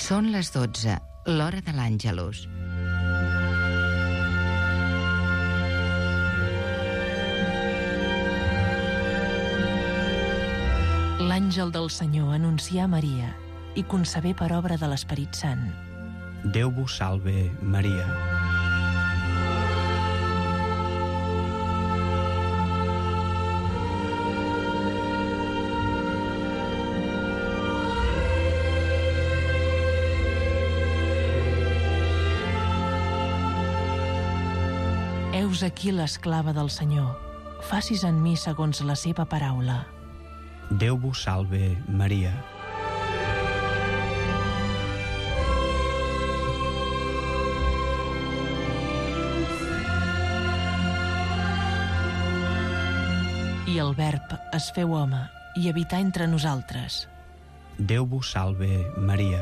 Són les 12, l'hora de l'Àngelus. L'àngel del Senyor anuncià a Maria i concebé per obra de l'Esperit Sant. Déu vos salve, Maria. Heus aquí l'esclava del Senyor. Facis en mi segons la seva paraula. Déu vos salve, Maria. I el Verb es feu home i habità entre nosaltres. Déu vos salve, Maria.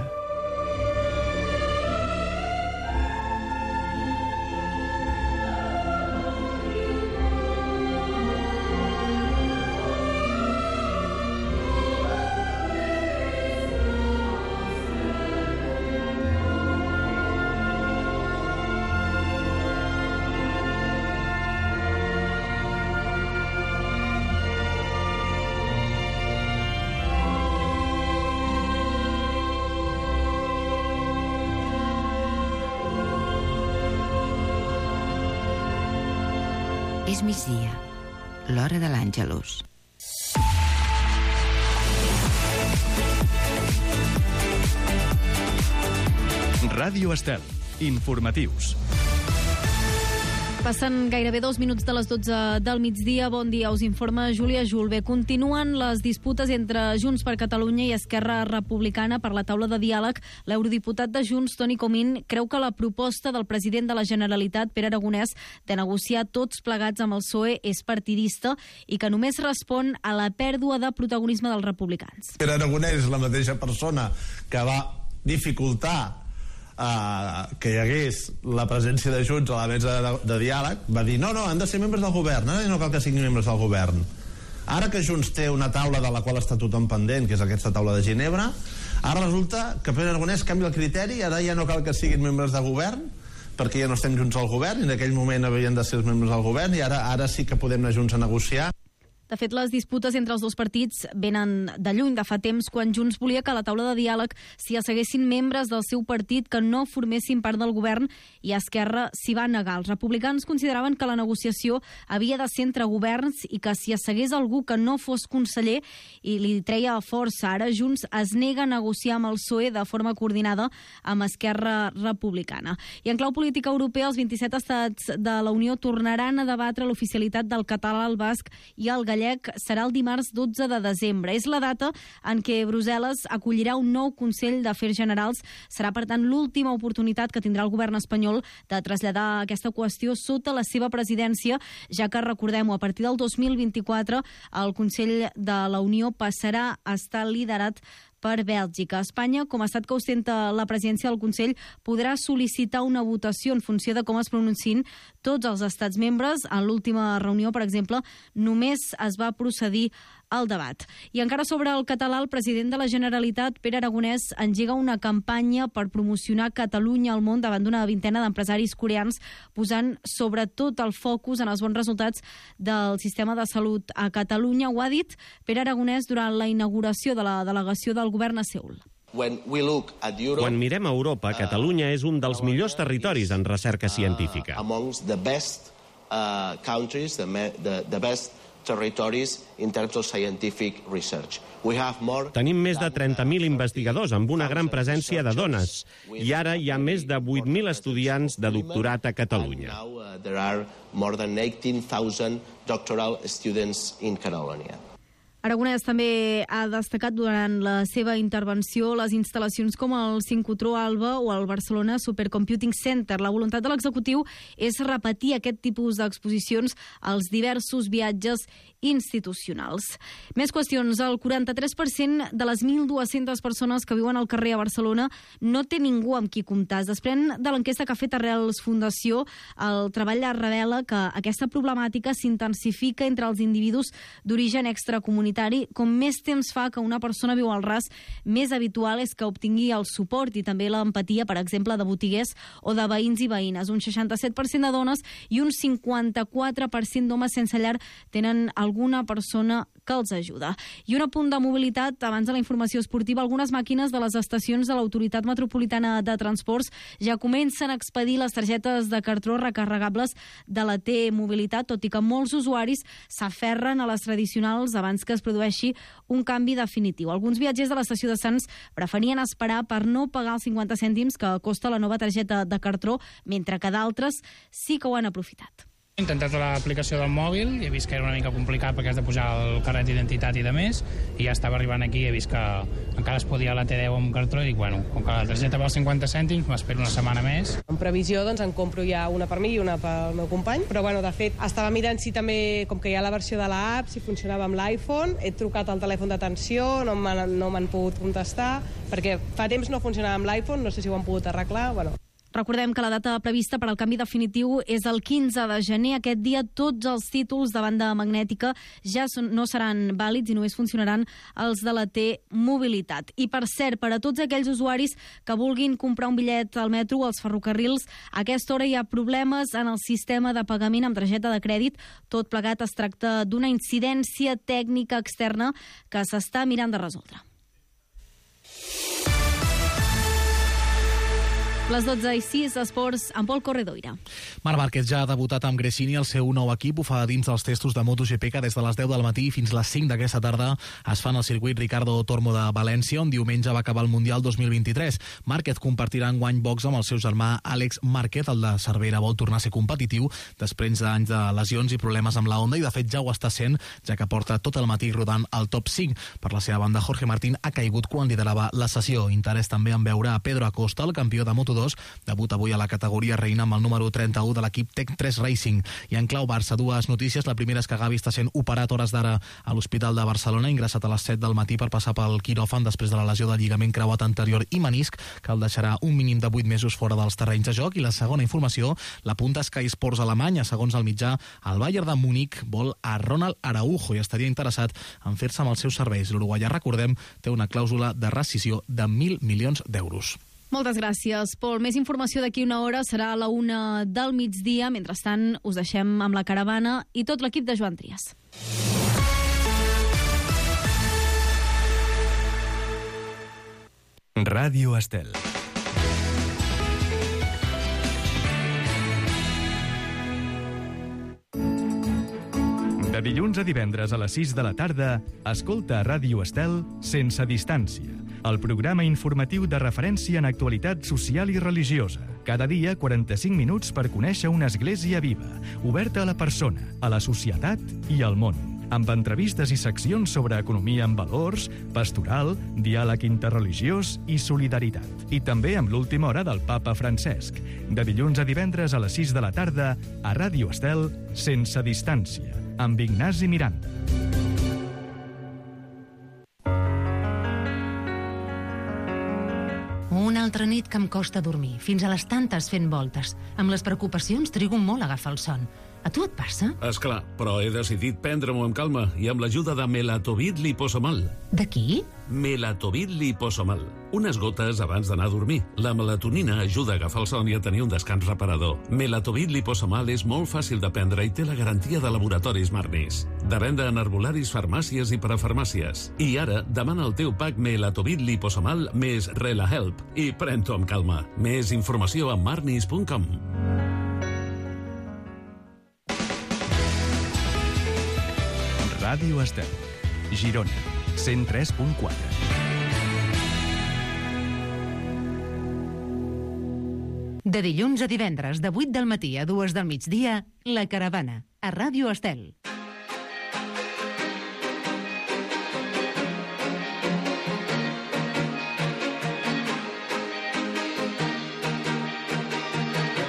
És migdia, l'hora de l'Àngelus. Ràdio Estel. Informatius. Passen gairebé 2 minuts de les 12 del migdia. Bon dia, us informa Júlia Julve. Continuen les disputes entre Junts per Catalunya i Esquerra Republicana per la taula de diàleg. L'eurodiputat de Junts, Toni Comín, creu que la proposta del president de la Generalitat, Pere Aragonès, de negociar tots plegats amb el PSOE és partidista i que només respon a la pèrdua de protagonisme dels republicans. Pere Aragonès és la mateixa persona que va dificultar que hi hagués la presència de Junts a la mesa de diàleg. Va dir, no, han de ser membres del govern, no cal que siguin membres del govern. Ara que Junts té una taula de la qual està tothom pendent, que és aquesta taula de Ginebra, ara resulta que Pere Aragonès canvia el criteri, ara ja no cal que siguin membres de govern, perquè ja no estem junts al govern, i en aquell moment havien de ser els membres del govern, i ara sí que podem anar junts a negociar. De fet, les disputes entre els dos partits venen de lluny, de fa temps, quan Junts volia que a la taula de diàleg s'hi asseguessin membres del seu partit que no formessin part del govern, i Esquerra s'hi va negar. Els republicans consideraven que la negociació havia de ser entre governs i que si assegués algú que no fos conseller i li treia força. Ara Junts es nega a negociar amb el PSOE de forma coordinada amb Esquerra Republicana. I en clau política europea, els 27 estats de la Unió tornaran a debatre l'oficialitat del català, el basc i el gallec. Serà el dimarts 12 de desembre. És la data en què Brussel·les acollirà un nou Consell d'Afers Generals. Serà, per tant, l'última oportunitat que tindrà el govern espanyol de traslladar aquesta qüestió sota la seva presidència, ja que, recordem-ho, a partir del 2024 el Consell de la Unió passarà a estar liderat per Bèlgica. Espanya, com a estat que ostenta la presidència del Consell, podrà sol·licitar una votació en funció de com es pronunciïn tots els estats membres. En l'última reunió, per exemple, només es va procedir al debat. I encara sobre el català, el president de la Generalitat, Pere Aragonès, engega una campanya per promocionar Catalunya al món davant d'una vintena d'empresaris coreans, posant sobretot el focus en els bons resultats del sistema de salut a Catalunya. Ho ha dit Pere Aragonès durant la inauguració de la delegació del govern a Seül. Quan mirem a Europa, Catalunya és un dels millors territoris en recerca científica. Tenim més de 30.000 investigadors amb una gran presència de dones i ara hi ha més de 8.000 estudiants de doctorat a Catalunya. Aragonès també ha destacat durant la seva intervenció les instal·lacions com el Sincrotró Alba o el Barcelona Supercomputing Center. La voluntat de l'executiu és repetir aquest tipus d'exposicions als diversos viatges institucionals. Més qüestions. El 43% de les 1.200 persones que viuen al carrer a Barcelona no té ningú amb qui comptar. Es desprèn de l'enquesta que ha fet Arrels Fundació. El treball revela que aquesta problemàtica s'intensifica entre els individus d'origen extracomunitari. Com més temps fa que una persona viu al ras, més habitual és que obtingui el suport i també l'empatia, per exemple, de botiguers o de veïns i veïnes. Un 67% de dones i un 54% d'homes sense llar tenen alguna persona que els ajuda. I un apunt de mobilitat, abans de la informació esportiva, algunes màquines de les estacions de l'Autoritat Metropolitana de Transports ja comencen a expedir les targetes de cartró recarregables de la T-Mobilitat, tot i que molts usuaris s'aferren a les tradicionals abans que es produeixi un canvi definitiu. Alguns viatgers de l'estació de Sants preferien esperar per no pagar els 50 cèntims que costa la nova targeta de cartró, mentre que d'altres sí que ho han aprofitat. He intentat l'aplicació del mòbil i he vist que era una mica complicat perquè has de posar el carnet d'identitat i de més, i ja estava arribant aquí i he vist que encara es podia la T10 amb cartró i dic, bueno, com que la targeta val 50 cèntims, m'espero una setmana més. En previsió, doncs, en compro ja una per mi i una pel meu company, però, bueno, de fet, estava mirant si també, com que hi ha la versió de l'app, si funcionava amb l'iPhone, he trucat al telèfon d'atenció, no m'han pogut contestar, perquè fa temps no funcionava amb l'iPhone, no sé si ho han pogut arreglar, bueno. Recordem que la data prevista per al canvi definitiu és el 15 de gener. Aquest dia tots els títols de banda magnètica ja no seran vàlids i només funcionaran els de la T-Mobilitat. I, per cert, per a tots aquells usuaris que vulguin comprar un bitllet al metro o als ferrocarrils, a aquesta hora hi ha problemes en el sistema de pagament amb targeta de crèdit. Tot plegat es tracta d'una incidència tècnica externa que s'està mirant de resoldre. Les 12:06, esports, amb Pol Corredoira. Marc Márquez ja ha debutat amb Gresini, el seu nou equip. Ho fa dins dels testos de MotoGP que des de les 10 del matí fins les 5 d'aquesta tarda es fan al circuit Ricardo Tormo de València, on diumenge va acabar el Mundial 2023. Márquez compartirà enguany box amb el seu germà Àlex Márquez. El de Cervera vol tornar a ser competitiu després d'anys de lesions i problemes amb la Honda, i de fet ja ho està sent, ja que porta tot el matí rodant al top 5. Per la seva banda, Jorge Martín ha caigut quan liderava la sessió. Interès també en veure a Pedro Acosta, el campió de Moto2, debut avui a la categoria reina amb el número 31 de l'equip Tech3 Racing. I en clau Barça, dues notícies. La primera és que Gavi està sent operat hores d'ara a l'Hospital de Barcelona, ingressat a les 7 del matí per passar pel quiròfan després de la lesió de lligament creuat anterior i menisc, que el deixarà un mínim de 8 mesos fora dels terrenys de joc. I la segona informació l'apunta Sky Sports Alemanya. Segons el mitjà, el Bayern de Múnich vol a Ronald Araujo i estaria interessat en fer-se amb els seus serveis. L'uruguaià, recordem, té una clàusula de rescissió de 1.000 milions d'euros. Moltes gràcies, Pol. Més informació d'aquí una hora serà a la 1 del migdia. Mentrestant, us deixem amb la caravana i tot l'equip de Joan Trias. Ràdio Estel. De dilluns a divendres a les 6 de la tarda, escolta Ràdio Estel Sense Distància, el programa informatiu de referència en actualitat social i religiosa. Cada dia, 45 minuts per conèixer una església viva, oberta a la persona, a la societat i al món, amb entrevistes i seccions sobre economia amb valors, pastoral, diàleg interreligiós i solidaritat. I també amb l'última hora del papa Francesc. De dilluns a divendres a les 6 de la tarda, a Ràdio Estel Sense Distància, amb Ignasi Miranda. Una altra nit que em costa dormir, fins a les tantes fent voltes. Amb les preocupacions trigo molt a agafar el son. A tu et passa? Esclar, però he decidit prendre-m'ho amb calma i amb l'ajuda de Melatovit Liposomal. De qui? Melatovit Liposomal. Unes gotes abans d'anar a dormir. La melatonina ajuda a agafar el son i a tenir un descans reparador. Melatovit Liposomal és molt fàcil de prendre i té la garantia de laboratoris Marnis. De venda en herbolaris, farmàcies i parafarmàcies. I ara, demana el teu pack Melatovit Liposomal més RelaHelp i pren-t'ho amb calma. Més informació a marnis.com. Ràdio Estel, Girona, 103.4. De dilluns a divendres, de 8 del matí a 2 del migdia, La Caravana, a Ràdio Estel.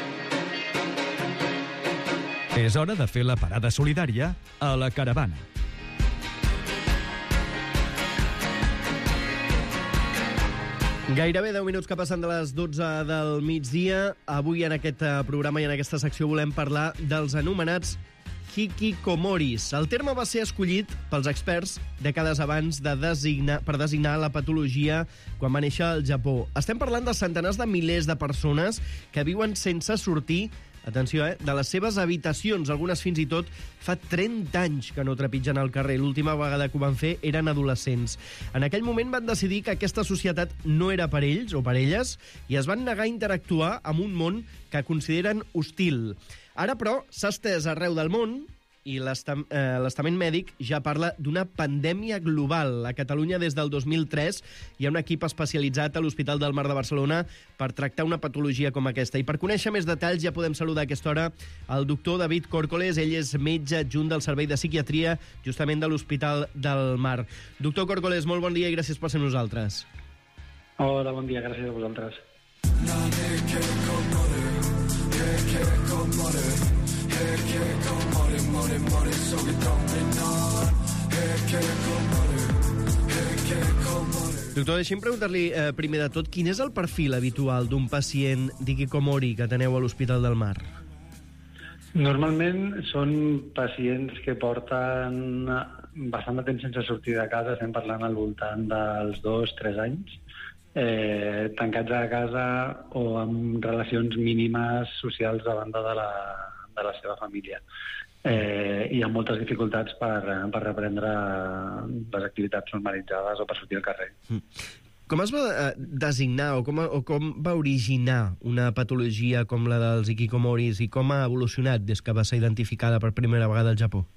És hora de fer la parada solidària a La Caravana. Gairebé 10 minuts que passen de les 12 del migdia. Avui en aquest programa i en aquesta secció volem parlar dels anomenats hikikomoris. El terme va ser escollit pels experts dècades abans per designar la patologia quan va néixer al Japó. Estem parlant de centenars de milers de persones que viuen sense sortir, atenció, de les seves habitacions. Algunes fins i tot fa 30 anys que no trepitgen al carrer. L'última vegada que ho van fer eren adolescents. En aquell moment van decidir que aquesta societat no era per ells o per elles i es van negar a interactuar amb un món que consideren hostil. Ara, però, s'ha estès arreu del món i l'estament mèdic ja parla d'una pandèmia global. A Catalunya, des del 2003, hi ha un equip especialitzat a l'Hospital del Mar de Barcelona per tractar una patologia com aquesta. I per conèixer més detalls ja podem saludar a aquesta hora el doctor David Córcoles. Ell és metge adjunt del Servei de Psiquiatria, justament de l'Hospital del Mar. Doctor Córcoles, molt bon dia i gràcies per ser amb nosaltres. Hola, bon dia, gràcies a vosaltres. Doctor, deixi'm preguntar-li primer de tot, quin és el perfil habitual d'un pacient d'hikikomori que teniu a l'Hospital del Mar? Normalment són pacients que porten bastant de temps sense sortir de casa, estem parlant al voltant dels 2-3 anys, tancats a casa o amb relacions mínimes socials a banda de la seva família. I amb moltes dificultats per reprendre les activitats normalitzades o per sortir al carrer. Com es va designar o com va originar una patologia com la dels hikikomoris i com ha evolucionat des que va ser identificada per primera vegada al Japó?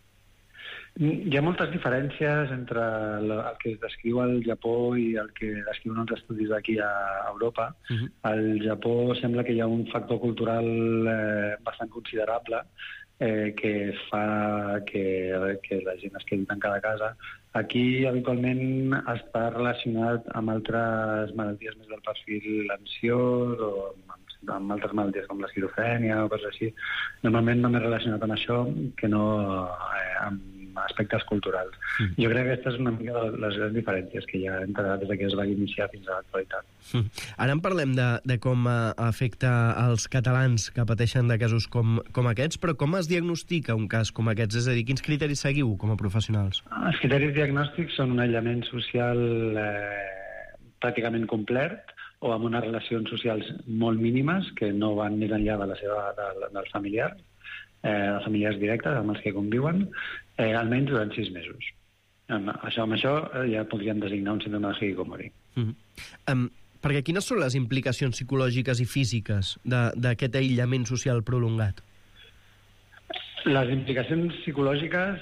Hi ha moltes diferències entre el que es descriu al Japó i el que descriuen els estudis d'aquí a Europa. Al Japó sembla que hi ha un factor cultural bastant considerable que fa que la gent es quedi tancada a casa. Aquí, habitualment, està relacionat amb altres malalties més del perfil ansiós o amb altres malalties com l'esquizofrènia o coses així. Normalment només relacionat amb això que no amb aspectes culturals. Jo crec que aquesta és una mica de les grans diferències que hi ha entre des que es va iniciar fins a l'actualitat. Ara en parlem de com afecta els catalans que pateixen de casos com aquests, però com es diagnostica un cas com aquests? És a dir, quins criteris seguiu com a professionals? Els criteris diagnòstics són un aïllament social pràcticament complet o amb unes relacions socials molt mínimes que no van més enllà dels familiars, directes amb els que conviuen, almenys durant 6 mesos. Amb això ja podríem designar un síndrome de hikikomori. Perquè quines són les implicacions psicològiques i físiques d'aquest aïllament social prolongat? Les implicacions psicològiques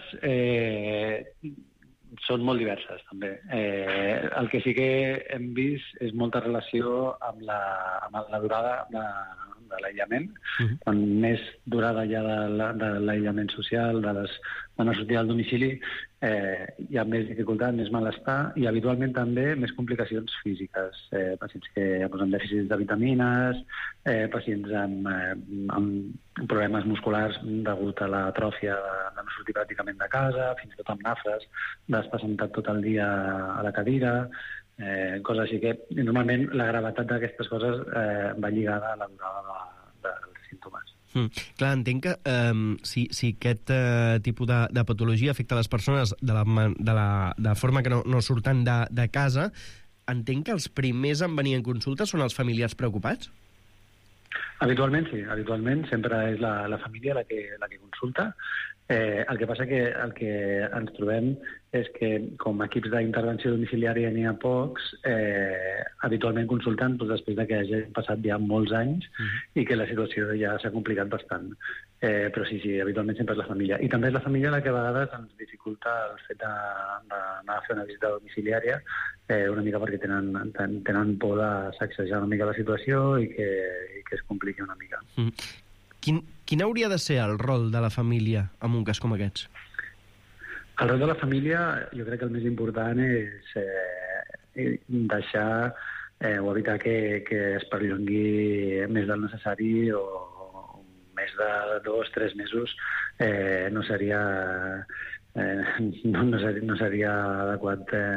són molt diverses, també. El que sí que hem vist és molta relació amb la durada de l'aïllament. Quan més durada hi ha de l'aïllament social, de no sortir del domicili, hi ha més dificultat, més malestar i habitualment també més complicacions físiques. Pacients que posen dèficits de vitamines, pacients amb problemes musculars degut a l'atròfia de no sortir pràcticament de casa, fins i tot amb nafres, d'estar sentat tot el dia a la cadira, coses així que normalment la gravetat d'aquestes coses va lligada a la durada dels símptomes. Clar, entenc que si aquest tipus de patologia afecta les persones de forma que no surten de casa, entenc que els primers en venir en consulta són els familiars preocupats? Habitualment sí, habitualment sempre és la família la que consulta. El que passa que el que ens trobem és que com a equips d'intervenció domiciliària n'hi ha pocs, habitualment consulten després que hagin passat ja molts anys i que la situació ja s'ha complicat bastant. Però sí, habitualment sempre és la família. I també és la família la que a vegades ens dificulta el fet d'anar a fer una visita domiciliària, una mica perquè tenen por de sacsejar una mica la situació i que es compliqui una mica. Quin hauria de ser el rol de la família en un cas com aquests? El rol de la família, jo crec que el més important és deixar o evitar que es perllongui més del necessari o més de 2-3 mesos no seria adequat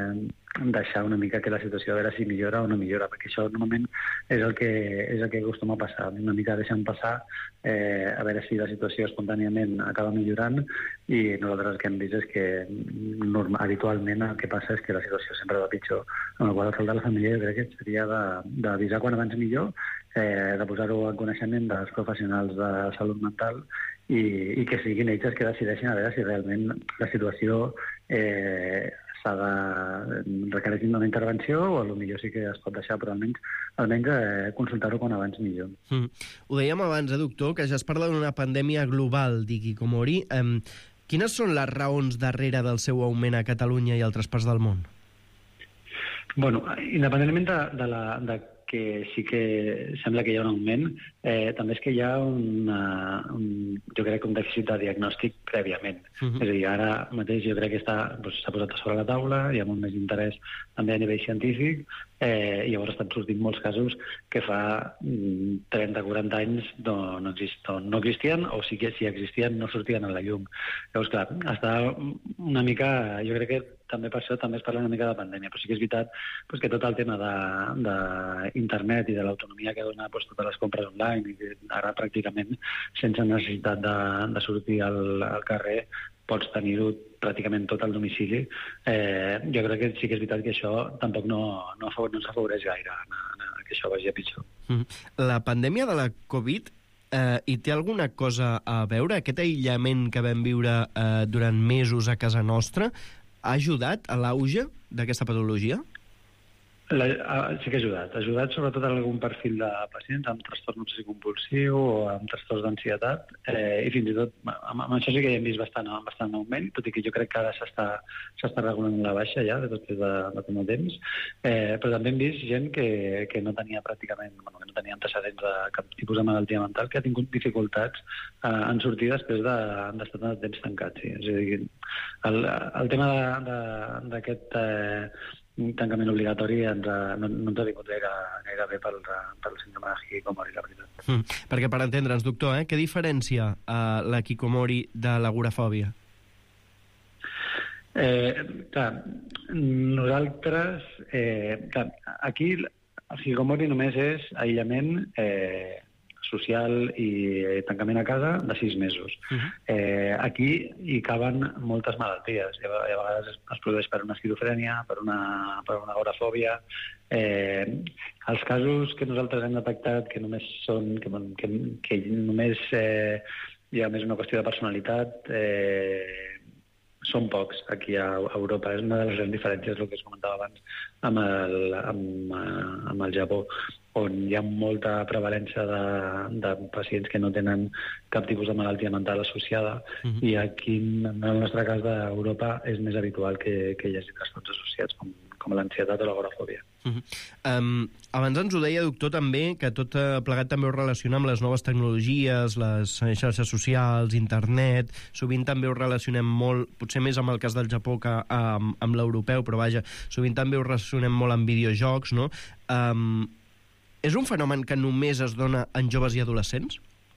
deixar una mica que la situació a veure si millora o no millora, perquè això normalment és el que acostuma a passar, una mica deixant passar a veure si la situació espontàniament acaba millorant, i nosaltres el que hem vist és que habitualment el que passa és que la situació sempre va pitjor, amb la qual cosa de la família jo crec que seria d'avisar quan abans millor, de posar-ho en coneixement dels professionals de salut mental i que siguin ells els que decideixin a veure si realment la situació s'ha de requerir una intervenció o potser sí que es pot deixar, però almenys consultar-ho quan abans millor. Ho dèiem abans, doctor, que ja es parla d'una pandèmia global d'hikikomori. Quines són les raons darrere del seu augment a Catalunya i altres parts del món? Bueno, independentment de que sí que sembla que hi ha un augment, també és que hi ha jo crec que un dèficit de diagnòstic prèviament. És a dir, ara mateix jo crec que s'ha posat a sobre la taula, hi ha molt més interès també a nivell científic, i llavors estan sortint molts casos que fa 30-40 anys no existien, o sí que si existien no sortien a la llum. Llavors, clar, està una mica, jo crec que també per això també es parla una mica de pandèmia, però sí que és veritat que tot el tema d'internet i de l'autonomia que dona totes les compres online, i ara pràcticament sense necessitat de sortir al carrer pots tenir-ho pràcticament tot al domicili. Jo crec que sí que és veritat que això tampoc no ens afavoreix gaire que això vagi a pitjor. La pandèmia de la Covid hi té alguna cosa a veure? Aquest aïllament que vam viure durant mesos a casa nostra ha ajudat a l'auge d'aquesta patologia? Sí que ha ajudat sobretot en algun perfil de pacients amb trastorn obsessiu compulsiu o amb trastorns d'ansietat, i fins i tot amb això sí que hi hem vist bastant augment, tot i que jo crec que ara s'està regulant la baixa ja després de tant de temps, però també hem vist gent que no tenia pràcticament, que no tenia antecedents de cap tipus de malaltia mental, que ha tingut dificultats en sortir després d'estar tant de temps tancats. És a dir, el tema d'aquest tancament obligatori no ens ha vingut gaire bé pel síndrome de hikikomori, la veritat. Perquè per entendre'ns, doctor, què diferencia la hikikomori de l'agorafòbia? Nosaltres, aquí el hikikomori només és aïllament social i tancament a casa de 6 mesos. Aquí hi caben moltes malalties. A vegades es produeix per una esquizofrènia, per una agorafòbia. Els casos que nosaltres hem detectat que només són que només hi ha més una qüestió de personalitat, són pocs aquí a Europa. És una de les grans diferències, el que es comentava abans, amb el Japó, on hi ha molta prevalença de pacients que no tenen cap tipus de malaltia mental associada, i aquí, en el nostre cas d'Europa, és més habitual que hi hagi trastorns associats com l'ansietat o l'agorafòbia. Abans ens ho deia, doctor, també, que tot plegat també ho relaciona amb les noves tecnologies, les xarxes socials, internet. Sovint també ho relacionem molt, potser més amb el cas del Japó que amb l'europeu, però vaja, sovint també ho relacionem molt amb videojocs, no? És un fenomen que només es dona en joves i adolescents?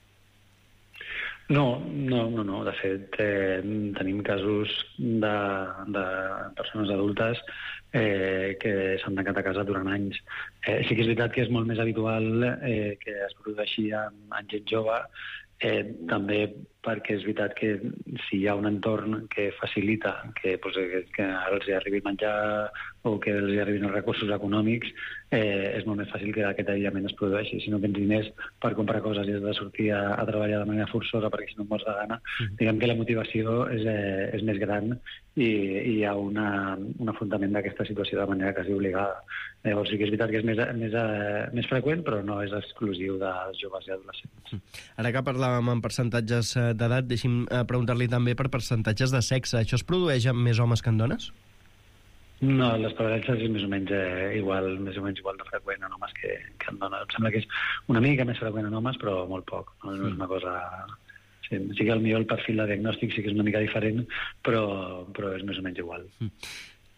No. De fet, tenim casos de persones adultes que s'han tancat a casa durant anys. Sí que és veritat que és molt més habitual que es produeixi en gent jove, també perquè és veritat que si hi ha un entorn que facilita que els arribi menjar o que els arribin els recursos econòmics, és molt més fàcil que aquest aïllament es produeixi. Si no tens diners per comprar coses i has de sortir a treballar de manera forçosa perquè si no et mors de gana, diguem que la motivació és més gran i hi ha un afrontament d'aquesta situació de manera quasi obligada. Llavors sí que és veritat que és més freqüent, però no és exclusiu dels joves i adolescents. Ara que parlàvem en percentatges d'edat, deixi'm preguntar-li també per percentatges de sexe. Això es produeix amb més homes que en dones? No, les prevalences és més o menys igual de freqüent en homes que en dones. Em sembla que és una mica més freqüent en homes, però molt poc. No és una cosa... Sí que potser el perfil de diagnòstic sí que és una mica diferent, però és més o menys igual.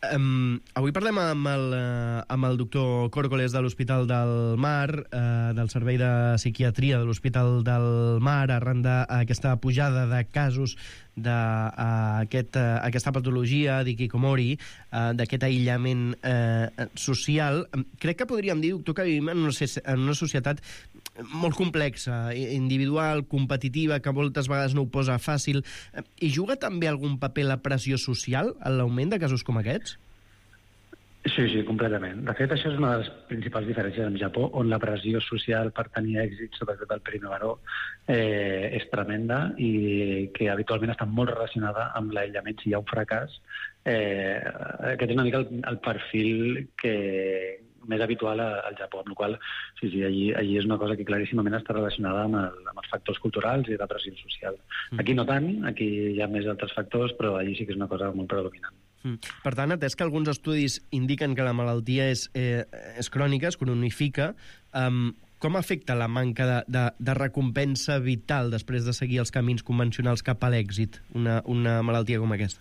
Avui parlem amb el doctor Córcoles de l'Hospital del Mar, del Servei de Psiquiatria de l'Hospital del Mar, arran d'aquesta pujada de casos d'aquesta patologia d'hikikomori, d'aquest aïllament social. Crec que podríem dir, doctor, que vivim en una societat molt complexa, individual, competitiva, que moltes vegades no ho posa fàcil. I juga també algun paper la pressió social en l'augment de casos com aquests? Sí, completament. De fet, això és una de les principals diferències amb Japó, on la pressió social per tenir èxit, sobretot al primer baró, és tremenda i que habitualment està molt relacionada amb l'aïllament. Si hi ha un fracàs, aquest és una mica el perfil més habitual al Japó, amb la qual allí és una cosa que claríssimament està relacionada amb els factors culturals i de pressió social. Aquí no tant, aquí hi ha més altres factors, però allí sí que és una cosa molt predominant. Per tant, atès que alguns estudis indiquen que la malaltia és crònica, es cronifica, com afecta la manca de recompensa vital després de seguir els camins convencionals cap a l'èxit, una malaltia com aquesta?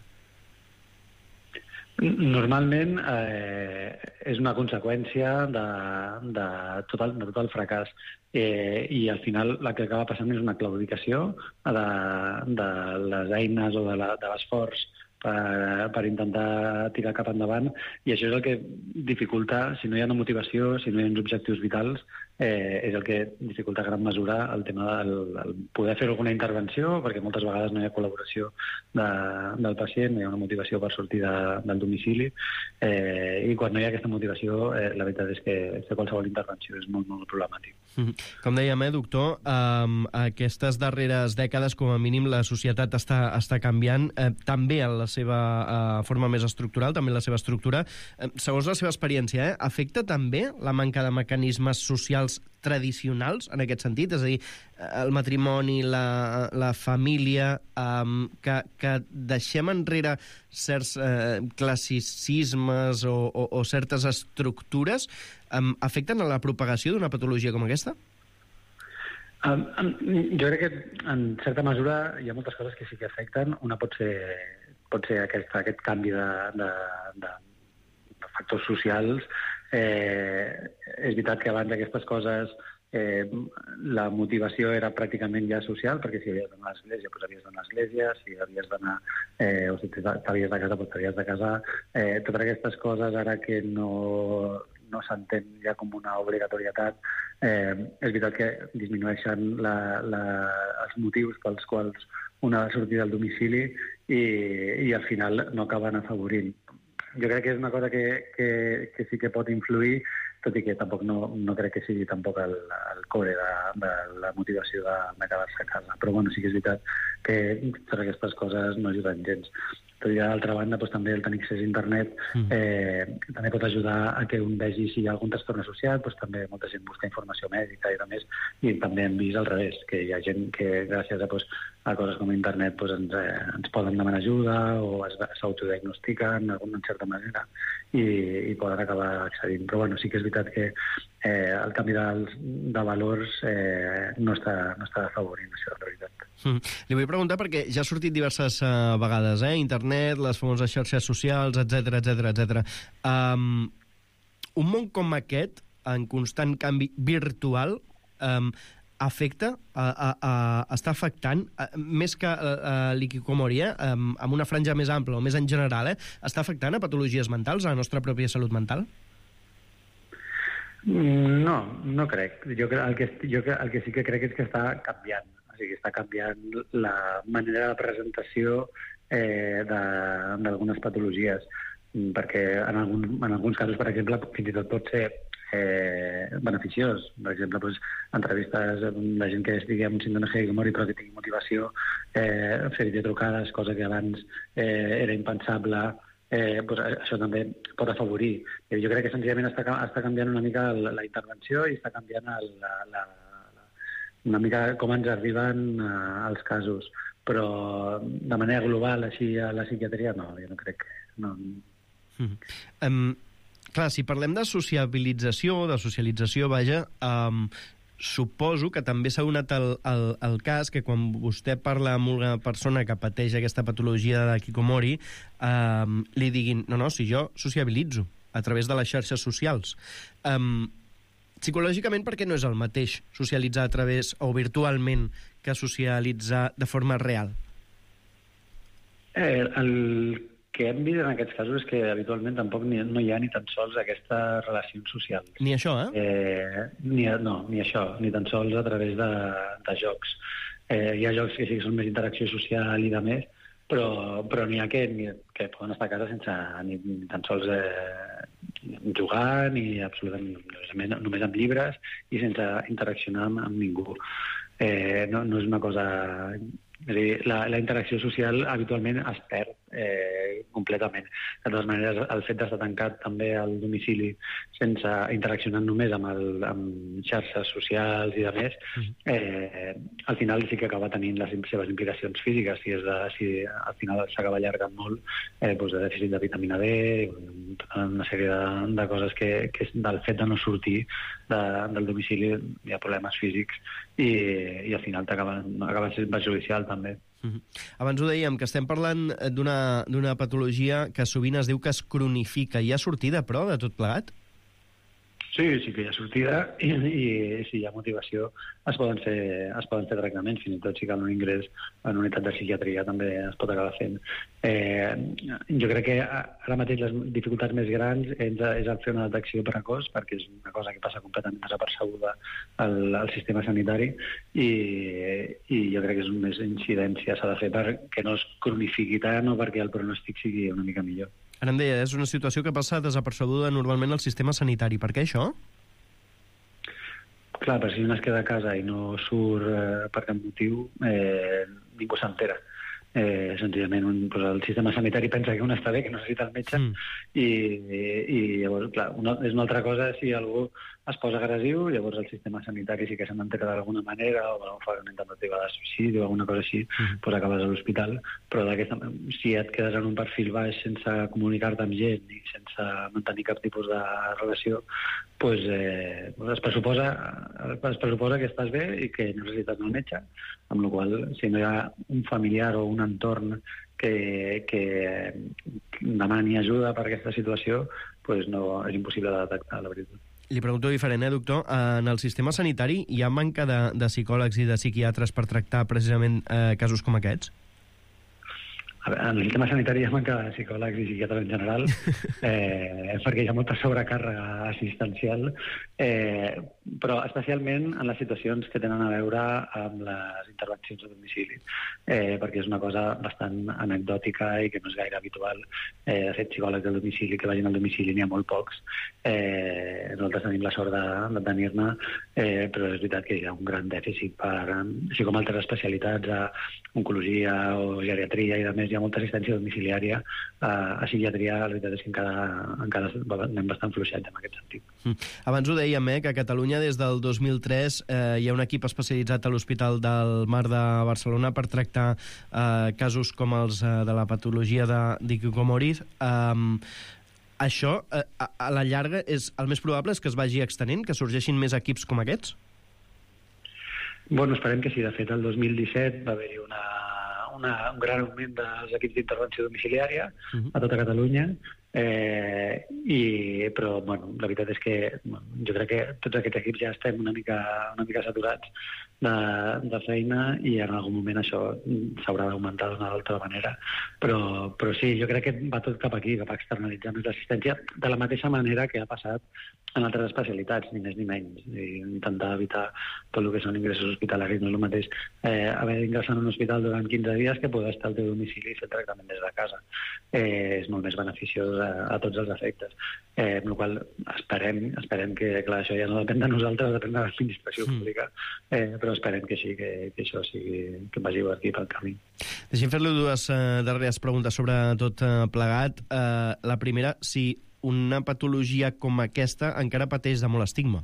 Normalment és una conseqüència de tot el fracàs i al final el que acaba passant és una claudicació de les eines o de l'esforç per intentar tirar cap endavant, i això és el que dificulta, si no hi ha una motivació, si no hi ha uns objectius vitals, és el que dificulta a gran mesura el tema del poder fer alguna intervenció, perquè moltes vegades no hi ha col·laboració del pacient, no hi ha una motivació per sortir del domicili, i quan no hi ha aquesta motivació, la veritat és que fer qualsevol intervenció és molt, molt problemàtic. Com dèiem, doctor, aquestes darreres dècades, com a mínim, la societat està canviant, també en la seva forma més estructural, també en la seva estructura. Segons la seva experiència, afecta també la manca de mecanismes socials tradicionals en aquest sentit? És a dir, el matrimoni, la família, que deixem enrere certs classicismes o certes estructures, afecten a la propagació d'una patologia com aquesta? Jo crec que, en certa mesura, hi ha moltes coses que sí que afecten. Una pot ser aquest canvi de factors socials. És veritat que abans aquestes coses la motivació era pràcticament ja social, perquè si havies d'anar a l'església, doncs havies d'anar a l'església, si havies d'anar, o si t'havies de casar, doncs t'havies de casar. Totes aquestes coses, ara que no s'entén ja com una obligatorietat, és veritat que disminueixen els motius pels quals un ha de sortir del domicili i al final no acaben afavorint. Jo crec que és una cosa que sí que pot influir, tot i que tampoc no crec que sigui tampoc el core de la motivació de quedar-se a casa. Però bueno, sí que és veritat que totes aquestes coses no ajuden gens. Tot i d'altra banda, doncs, també el tenir accés a internet també pot ajudar a que un vegi si hi ha algun trastorn associat, doncs també molta gent busca informació mèdica i a més, i també hem vist al revés, que hi ha gent que gràcies a coses com internet ens poden demanar ajuda o s'autodiagnostiquen d'alguna certa manera i poden acabar accedint. Però bueno, sí que és veritat que el canvi de valors no està afavorint això, la veritat. Li vull preguntar perquè ja ha sortit diverses vegades, internet, les famoses xarxes socials, etc. Un món com aquest, en constant canvi virtual, està afectant, més que l'hikikomori, amb una franja més ampla o més en general, està afectant a patologies mentals, a la nostra pròpia salut mental? No crec. El que sí que crec és que està canviant. O sigui, està canviant la manera de presentació d'algunes patologies, perquè en alguns casos, per exemple, fins i tot pot ser beneficiós. Per exemple, entrevistes de gent que estigui amb síndrome de Hikikomori però que tingui motivació, fer-hi trucades, cosa que abans era impensable. Això també pot afavorir. Jo crec que senzillament està canviant una mica la intervenció i està canviant una mica com ens arriben els casos. Però de manera global, així a la psiquiatria, no, jo no crec que... Clar, si parlem de sociabilització, vaja, suposo que també s'ha donat el cas que quan vostè parla amb una persona que pateix aquesta patologia de Hikikomori, li diguin, no, si jo sociabilitzo a través de les xarxes socials. Psicològicament, per què no és el mateix socialitzar a través o virtualment que socialitzar de forma real? El que hem vist en aquests casos és que habitualment tampoc no hi ha ni tan sols aquestes relacions socials. Ni això, ni això, ni tan sols a través de jocs. Hi ha jocs que sí que són més interacció social i de més, però n'hi ha que poden estar a casa sense ni tan sols jugar, ni absolutament només amb llibres i sense interaccionar amb ningú. No és una cosa... És a dir, la interacció social habitualment es perd completament. De totes maneres, el fet d'estar tancat també al domicili sense interaccionar només amb xarxes socials i de més, al final sí que acaba tenint les seves implicacions físiques. Si al final s'acaba allargant molt, de dèficit de vitamina D, una sèrie de coses que del fet de no sortir del domicili hi ha problemes físics i al final acaba sent perjudicial també. Abans ho dèiem, que estem parlant d'una patologia que sovint es diu que es cronifica. Hi ha sortida, però, de tot plegat? Sí que hi ha sortida i si hi ha motivació es poden fer tractaments, fins i tot si cal un ingrés en unitat de psiquiatria també es pot acabar fent. Jo crec que ara mateix les dificultats més grans és el fer una detecció precoç, perquè és una cosa que passa completament desapercebuda al sistema sanitari i jo crec que és més incidència s'ha de fer perquè no es cronifiqui tant o perquè el pronòstic sigui una mica millor. Ara em deia, és una situació que passa desapercebuda normalment al sistema sanitari. Per què això? Clar, però si un es queda a casa i no surt per cap motiu, ningú s'entera. Senzillament el sistema sanitari pensa que un està bé, que no necessita el metge, i llavors, clar, és una altra cosa si algú es posa agressiu, llavors el sistema sanitari sí que se n'entera d'alguna manera, o fa una tentativa de suïcidi o alguna cosa així, doncs acabes a l'hospital, però si et quedes en un perfil baix sense comunicar-te amb gent i sense mantenir cap tipus de relació, doncs es pressuposa que estàs bé i que no necessites anar al metge, amb la qual cosa, si no hi ha un familiar o un entorn que demani ajuda per aquesta situació, doncs no, és impossible de detectar, la veritat. Li pregunto diferent, doctor. En el sistema sanitari hi ha manca de psicòlegs i de psiquiatres per tractar precisament casos com aquests? En el sistema sanitari hi ha manca de psicòlegs i psiquiatres en general, perquè hi ha molta sobrecàrrega assistencial, però especialment en les situacions que tenen a veure amb les intervencions a domicili, perquè és una cosa bastant anecdòtica i que no és gaire habitual. De fet, psicòlegs al domicili que vagin al domicili n'hi ha molt pocs. Nosaltres tenim la sort de tenir-ne, però és veritat que hi ha un gran dèficit, així com altres especialitats, oncologia o geriatria i de més, hi ha molta assistència domiciliària. A psiquiatria, la veritat és que encara anem bastant fluixats en aquest sentit. Abans ho dèiem, que a Catalunya des del 2003 hi ha un equip especialitzat a l'Hospital del Mar de Barcelona per tractar casos com els de la patologia d'Hikikomori. Això, a la llarga, el més probable és que es vagi extenent, que sorgeixin més equips com aquests? Bueno, esperem que sí. De fet, el 2017 va haver-hi un gran augment dels equips d'intervenció domiciliària a tota Catalunya, però la veritat és que jo crec que tots aquests equips ja estem una mica saturats de feina i en algun moment això s'haurà d'augmentar d'una altra manera, però sí, jo crec que va tot cap aquí, cap a externalitzar més l'assistència, de la mateixa manera que ha passat en altres especialitats, ni més ni menys, i intentar evitar tot el que són ingressos hospitalaris. No és el mateix haver d'ingressar en un hospital durant 15 dies que poder estar al teu domicili i fer el tractament des de casa. És molt més beneficiós a tots els efectes. Amb la qual esperem que, clar, això ja no depèn de nosaltres, depèn de l'administració pública, però esperem que sí, que això sigui, que vagi aquí pel camí. Deixem fer-li dues darreres preguntes sobre tot plegat. La primera, si una patologia com aquesta encara pateix de molt estigma?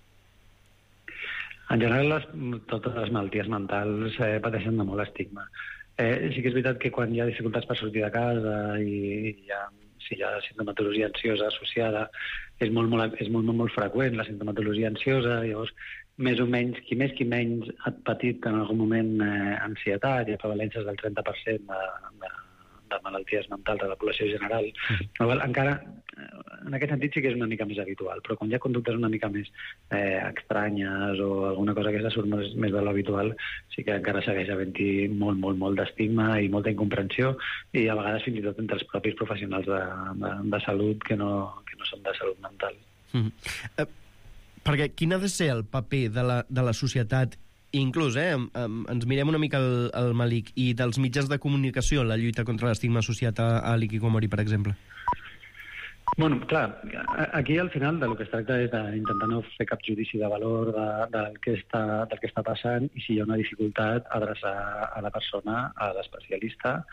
En general, totes les malalties mentals pateixen de molt estigma. Sí que és veritat que quan hi ha dificultats per sortir de casa i hi ha si hi ha sintomatologia ansiosa associada, és molt freqüent la sintomatologia ansiosa, llavors més o menys, qui més qui menys ha patit en algun moment ansietat, hi ha prevalències del 30% de malalties mentals de la població general. Encara, en aquest sentit sí que és una mica més habitual, però quan hi ha conductes una mica més estranyes o alguna cosa que surt més de l'habitual, sí que encara segueix havent-hi molt d'estigma i molta incomprensió, i a vegades fins i tot entre els propis professionals de salut que no són de salut mental. Perquè quin ha de ser el paper de la societat, inclús, ens mirem una mica el Malik, i dels mitjans de comunicació en la lluita contra l'estigma associat a l'hikikomori, per exemple? Bueno, clar, aquí al final del que es tracta és d'intentar no fer cap judici de valor del que està passant, i si hi ha una dificultat, adreçar a la persona, a l'especialista.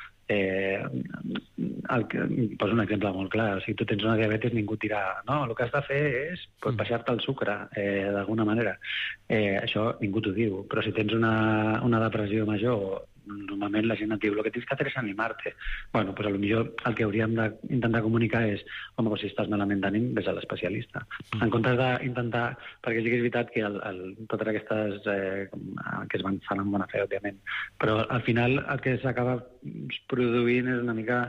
Poso un exemple molt clar. Si tu tens una diabetes, ningú et dirà no, el que has de fer és baixar-te el sucre, d'alguna manera. Això ningú t'ho diu. Però si tens una depressió major, normalment la gent et diu el que tens que fer és animar-te. Bueno, doncs potser el que hauríem d'intentar comunicar és home, si estàs malament d'ànim, vés a l'especialista. En comptes d'intentar, perquè sí que és veritat que totes aquestes que es fan amb bona fe, òbviament, però al final el que s'acaba produint és una mica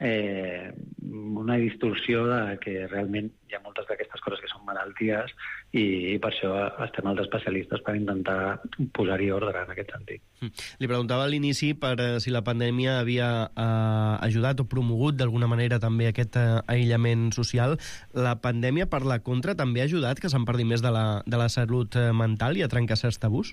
una distorsió de que realment hi ha moltes d'aquestes coses que són malalties, i per això estem els especialistes per intentar posar-hi ordre en aquest sentit. Li preguntava a l'inici per si la pandèmia havia ajudat o promogut d'alguna manera també aquest aïllament social. La pandèmia, per la contra, també ha ajudat que se'n parli més de la salut mental i a trencar certs tabús?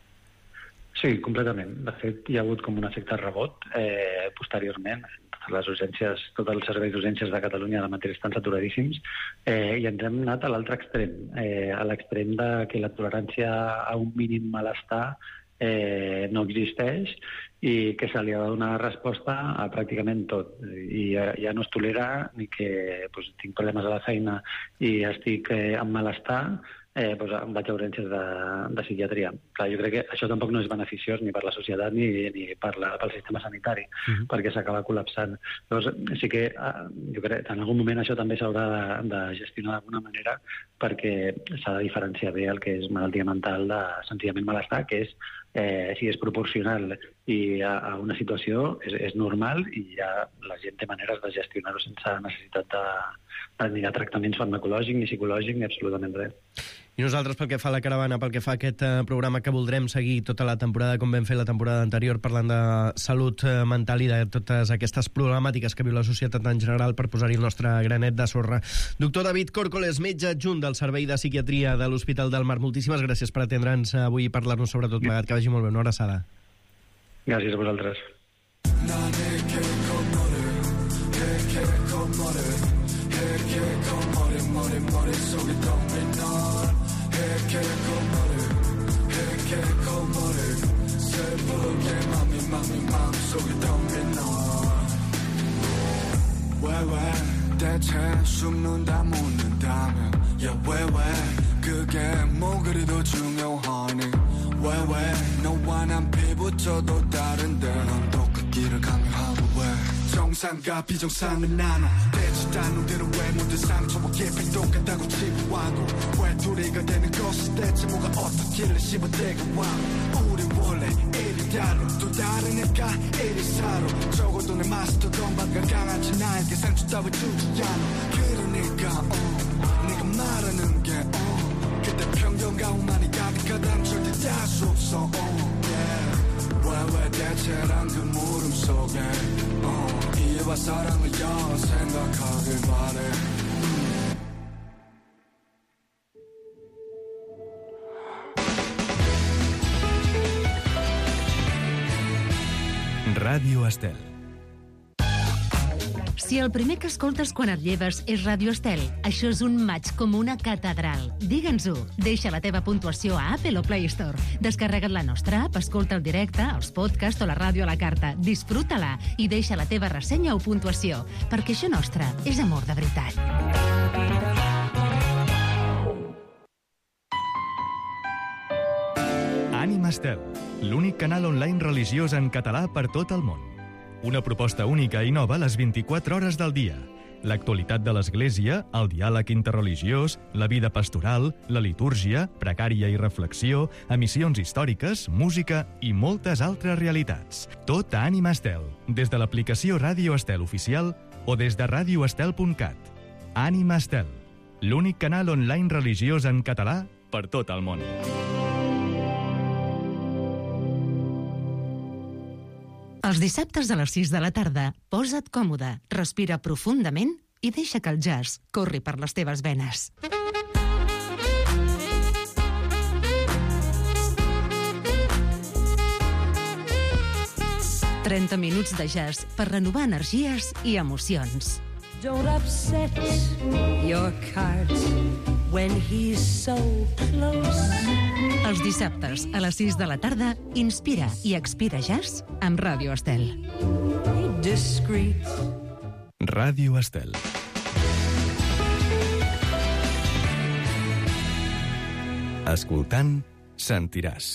Sí, completament. De fet, hi ha hagut com un efecte rebot posteriorment. Les urgències, tots els serveis d'urgències de Catalunya ara mateix estan saturadíssims, i ens hem anat a l'altre extrem, a l'extrem de que la tolerància a un mínim malestar no existeix, i que se li ha de donar resposta a pràcticament tot. I ja no es tolera ni que tinc problemes a la feina i estic amb malestar, em vaig a urgències de psiquiatria. Clar, jo crec que això tampoc no és beneficiós ni per la societat ni pel sistema sanitari, perquè s'acaba col·lapsant. Llavors, sí que jo crec que en algun moment això també s'haurà de gestionar d'alguna manera, perquè s'ha de diferenciar bé el que és malaltia mental de senzillament malestar, que és si és proporcional i a una situació és normal, i ja la gent té maneres de gestionar-ho sense necessitat ni de tractaments farmacològics, ni psicològics, ni absolutament res. I nosaltres, pel que fa a la caravana, pel que fa a aquest programa que voldrem seguir tota la temporada, com vam fer la temporada anterior, parlant de salut mental i de totes aquestes problemàtiques que viu la societat en general, per posar-hi el nostre granet de sorra. Doctor David Córcoles, metge adjunt del Servei de Psiquiatria de l'Hospital del Mar, moltíssimes gràcies per atendre'ns avui i parlar-nos sobre tot plegat. Que vagi molt bé, una abraçada. Gràcies a vosaltres. 왜 대체 숨는다 묻는다면 왜 그게 뭐 그리도 중요하니 왜 너와 난 피부쳐도 다른데 넌 똑같기를 강요하고 왜 정상과 비정상은 나눠 대치단 놈들은 왜 모든 상처와 깊이 똑같다고 치부하고 왜 둘이가 되는 것이 대체 뭐가 어떻길래 씹어대고 와 우리 원래 이리 달라 또 다르니까 이리 살아 적어도 내 마스터 건방가 강하지 나에게 상처 따위 주지 않아 그러니까 네가 말하는 게 그때 평정가오만이 가득하다면 절대 다 수 없어 왜 대체란 그 물음 속에 이해와 사랑을 여 생각하길 바래 Ràdio Estel. Si el primer que escoltes quan et lleves és Ràdio Estel, això és un maig com una catedral. Digue'ns-ho. Deixa la teva puntuació a Apple o Play Store. Descarrega't la nostra app, escolta el directe, els podcasts o la ràdio a la carta. Disfruta-la i deixa la teva ressenya o puntuació, perquè això nostre és amor de veritat. Ànima Estel, l'únic canal online religiós en català per tot el món. Una proposta única i nova a les 24 hores del dia. l'actualitat de l'Església, el diàleg interreligiós, la vida pastoral, la litúrgia, precària i reflexió, emissions històriques, música i moltes altres realitats. Tot a Ànima Estel, des de l'aplicació Ràdio Estel Oficial o des de radioestel.cat. Ànima Estel, l'únic canal online religiós en català per tot el món. Els dissabtes a les 6 de la tarda, posa't còmode, respira profundament i deixa que el jazz corri per les teves venes. «30 minuts de jazz per renovar energies i emocions». Don't upset your cart when he's so close. Els dissabtes a les 6 de la tarda, inspira i expira jazz amb Ràdio Estel. Discreet. Ràdio Estel. Escoltant, sentiràs.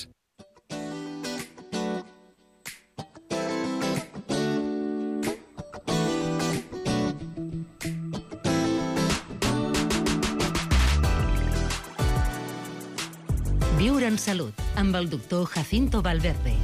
Viure en salut, amb el doctor Jacinto Valverde.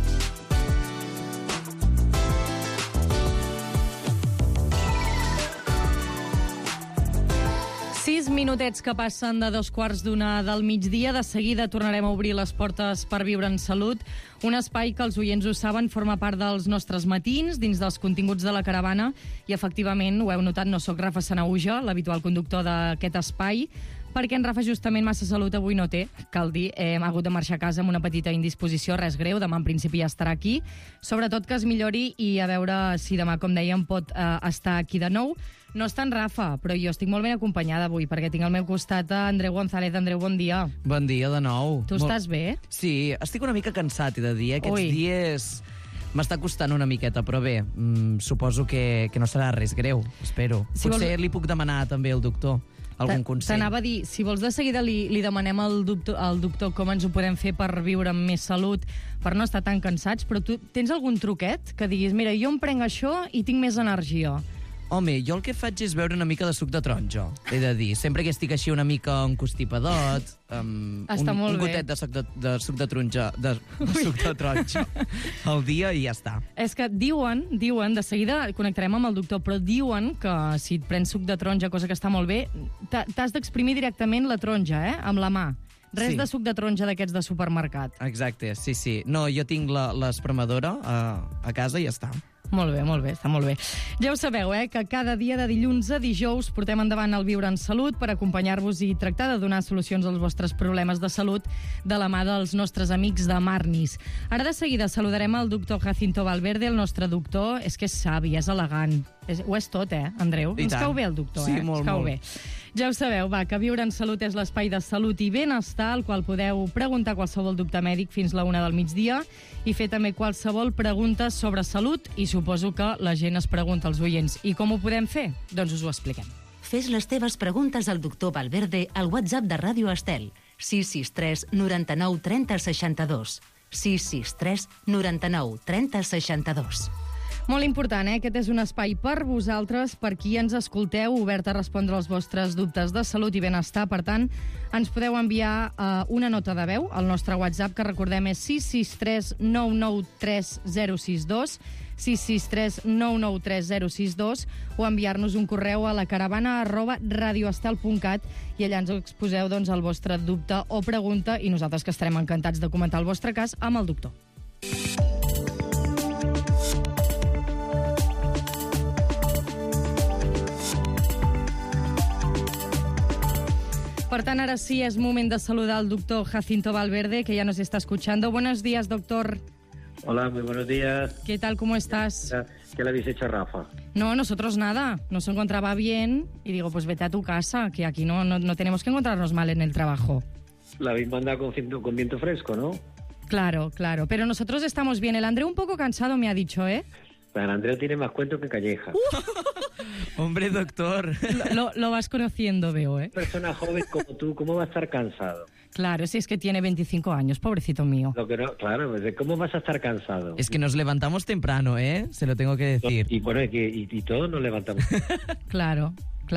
Minutets que passen de 2:15 del migdia. De seguida tornarem a obrir les portes per Viure en Salut, un espai que els oients ho saben, forma part dels nostres matins, dins dels continguts de la caravana, i efectivament, ho heu notat, no sóc Rafa Sanauja, l'habitual conductor d'aquest espai, perquè en Rafa justament massa salut avui no té, cal dir, hem hagut de marxar a casa amb una petita indisposició, res greu, demà en principi ja estarà aquí, sobretot que es millori i a veure si demà, com dèiem, pot estar aquí de nou. No està en Rafa, però jo estic molt ben acompanyada avui, perquè tinc al meu costat a Andreu González. Andreu, bon dia. Bon dia de nou. Tu estàs bé? Sí, estic una mica cansat, he de dir. Aquests dies m'està costant una miqueta, però bé, suposo que no serà res greu, espero. Potser li puc demanar també al doctor algun consell. T'anava a dir, si vols de seguida li demanem al doctor com ens ho podem fer per viure amb més salut, per no estar tan cansats, però tu tens algun truquet que diguis, mira, jo em prenc això i tinc més energia? Home, jo el que faig és beure una mica de suc de taronja, he de dir. Sempre que estic així una mica encostipadot, un gotet de suc de taronja al dia i ja està. És que diuen, de seguida connectarem amb el doctor, però diuen que si et prens suc de taronja, cosa que està molt bé, t'has d'exprimir directament la taronja, amb la mà. Res de suc de taronja d'aquests de supermercat. Exacte, sí. No, jo tinc l'espremadora a casa i ja està. Molt bé, està molt bé. Ja ho sabeu, que cada dia de dilluns a dijous portem endavant el Viure en Salut per acompanyar-vos i tractar de donar solucions als vostres problemes de salut de la mà dels nostres amics de Marnis. Ara de seguida saludarem el doctor Jacinto Valverde, el nostre doctor. És que és savi, és elegant. Ho és tot, Andreu? Ens cau bé el doctor, Sí, molt, molt. Bé. Ja ho sabeu, que Viure en Salut és l'espai de salut i benestar al qual podeu preguntar qualsevol dubte mèdic fins la 1 del migdia i fer també qualsevol pregunta sobre salut, i suposo que la gent es pregunta als oients. I com ho podem fer? Doncs us ho expliquem. Fes les teves preguntes al doctor Valverde al WhatsApp de Ràdio Estel, 663 99 30 62. 663 99 30 62. Molt important, Aquest és un espai per vosaltres, per qui ens escolteu, obert a respondre als vostres dubtes de salut i benestar. Per tant, ens podeu enviar una nota de veu al nostre WhatsApp, que recordem és 663 993 062, 663 993 062, o enviar-nos un correu a lacaravana@radioestel.cat i allà ens exposeu el vostre dubte o pregunta i nosaltres que estarem encantats de comentar el vostre cas amb el doctor. Per tant, ara sí, es moment de saludar al doctor Jacinto Valverde, que ya nos está escuchando. Buenos días, doctor. Hola, muy buenos días. ¿Qué tal? ¿Cómo estás? ¿Qué le habéis hecho a Rafa? No, nosotros nada. No se encontraba bien y digo, pues vete a tu casa, que aquí no tenemos que encontrarnos mal en el trabajo. La habéis mandado con viento fresco, ¿no? Claro, pero nosotros estamos bien. El Andreu un poco cansado me ha dicho, El Andreu tiene más cuento que calleja. Hombre, doctor. Lo vas conociendo, veo, ¿eh? Una persona joven como tú, ¿cómo va a estar cansado? Claro, si es que tiene 25 años, pobrecito mío. Lo que no, claro, ¿cómo vas a estar cansado? Es que nos levantamos temprano, ¿eh? Se lo tengo que decir. Y bueno, y todos nos levantamos. Claro.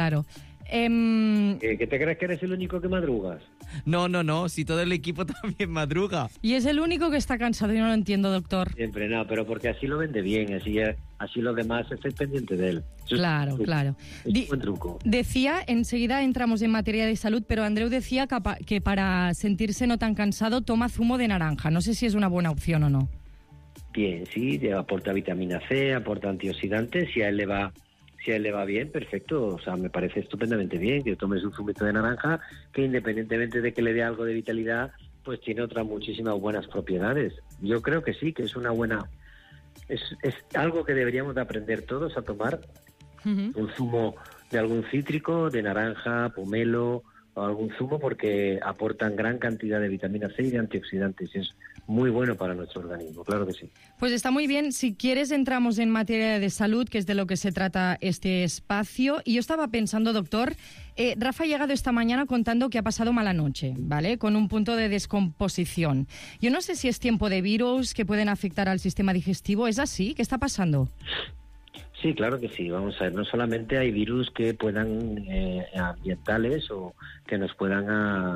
¿Qué te crees que eres el único que madrugas? No, si todo el equipo también madruga. Y es el único que está cansado, yo no lo entiendo, doctor. Siempre, no, pero porque así lo vende bien, así los demás estén pendientes de él. Claro. Es un buen truco. Decía, enseguida entramos en materia de salud, pero Andreu decía que para sentirse no tan cansado toma zumo de naranja. No sé si es una buena opción o no. Bien, sí, aporta vitamina C, aporta antioxidantes, si a él le va bien, perfecto. O sea, me parece estupendamente bien que tomes un zumito de naranja que, independientemente de que le dé algo de vitalidad, pues tiene otras muchísimas buenas propiedades. Yo creo que sí, que es una buena... Es algo que deberíamos de aprender todos a tomar. Un zumo de algún cítrico, de naranja, pomelo o algún zumo, porque aportan gran cantidad de vitamina C y de antioxidantes. Es muy bueno para nuestro organismo, claro que sí. Pues está muy bien. Si quieres, entramos en materia de salud, que es de lo que se trata este espacio. Y yo estaba pensando, doctor, Rafa ha llegado esta mañana contando que ha pasado mala noche, ¿vale? Con un punto de descomposición. Yo no sé si es tiempo de virus que pueden afectar al sistema digestivo. ¿Es así? ¿Qué está pasando? Sí, claro que sí. Vamos a ver, no solamente hay virus que puedan, ambientales o que nos puedan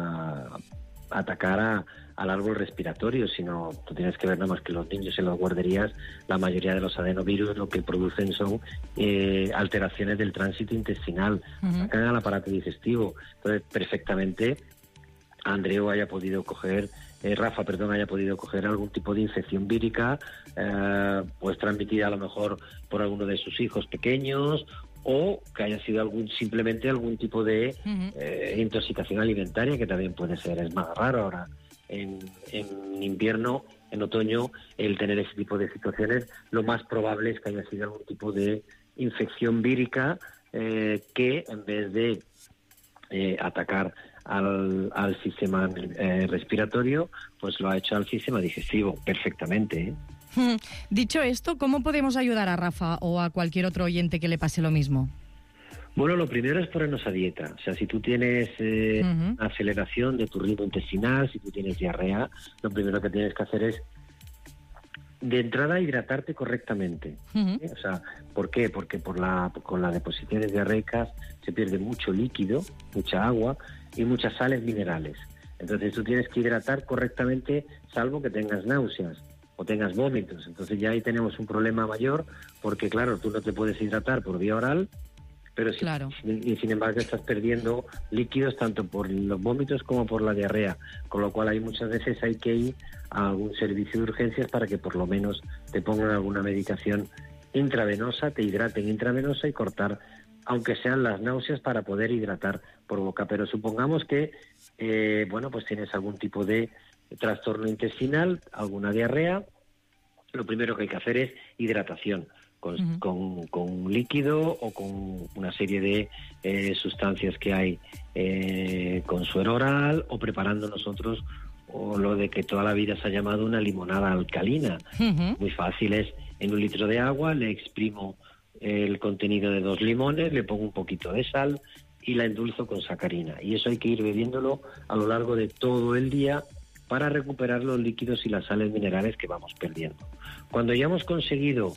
atacar al árbol respiratorio, sino tú tienes que ver nada más que los niños en las guarderías, la mayoría de los adenovirus lo que producen son alteraciones del tránsito intestinal, atacan al aparato digestivo. Entonces, perfectamente, Andreu haya podido coger... Rafa, haya podido coger algún tipo de infección vírica, pues transmitida a lo mejor por alguno de sus hijos pequeños, o que haya sido simplemente algún tipo de intoxicación alimentaria, que también puede ser. Es más raro ahora en invierno, en otoño, el tener ese tipo de situaciones. Lo más probable es que haya sido algún tipo de infección vírica que, en vez de atacar al sistema respiratorio, pues lo ha hecho al sistema digestivo perfectamente, ¿eh? Dicho esto, ¿cómo podemos ayudar a Rafa o a cualquier otro oyente que le pase lo mismo? Bueno, lo primero es ponernos a dieta. O sea, si tú tienes aceleración de tu ritmo intestinal, si tú tienes diarrea, lo primero que tienes que hacer es, de entrada, hidratarte correctamente. O sea, ¿por qué? Porque con las deposiciones diarreicas se pierde mucho líquido, mucha agua y muchas sales minerales. Entonces tú tienes que hidratar correctamente, salvo que tengas náuseas o tengas vómitos. Entonces ya ahí tenemos un problema mayor, porque claro, tú no te puedes hidratar por vía oral, pero sin embargo estás perdiendo líquidos tanto por los vómitos como por la diarrea, con lo cual muchas veces hay que ir a algún servicio de urgencias para que por lo menos te pongan alguna medicación intravenosa, te hidraten intravenosa y cortar, aunque sean las náuseas, para poder hidratar por boca. Pero supongamos que pues tienes algún tipo de trastorno intestinal, alguna diarrea, lo primero que hay que hacer es hidratación. Con líquido o con una serie de sustancias que hay con suero oral, o preparando nosotros o lo de que toda la vida se ha llamado una limonada alcalina. Muy fácil, es en 1 litro de agua le exprimo el contenido de 2 limones, le pongo un poquito de sal y la endulzo con sacarina. Y eso hay que ir bebiéndolo a lo largo de todo el día para recuperar los líquidos y las sales minerales que vamos perdiendo. Cuando ya hemos conseguido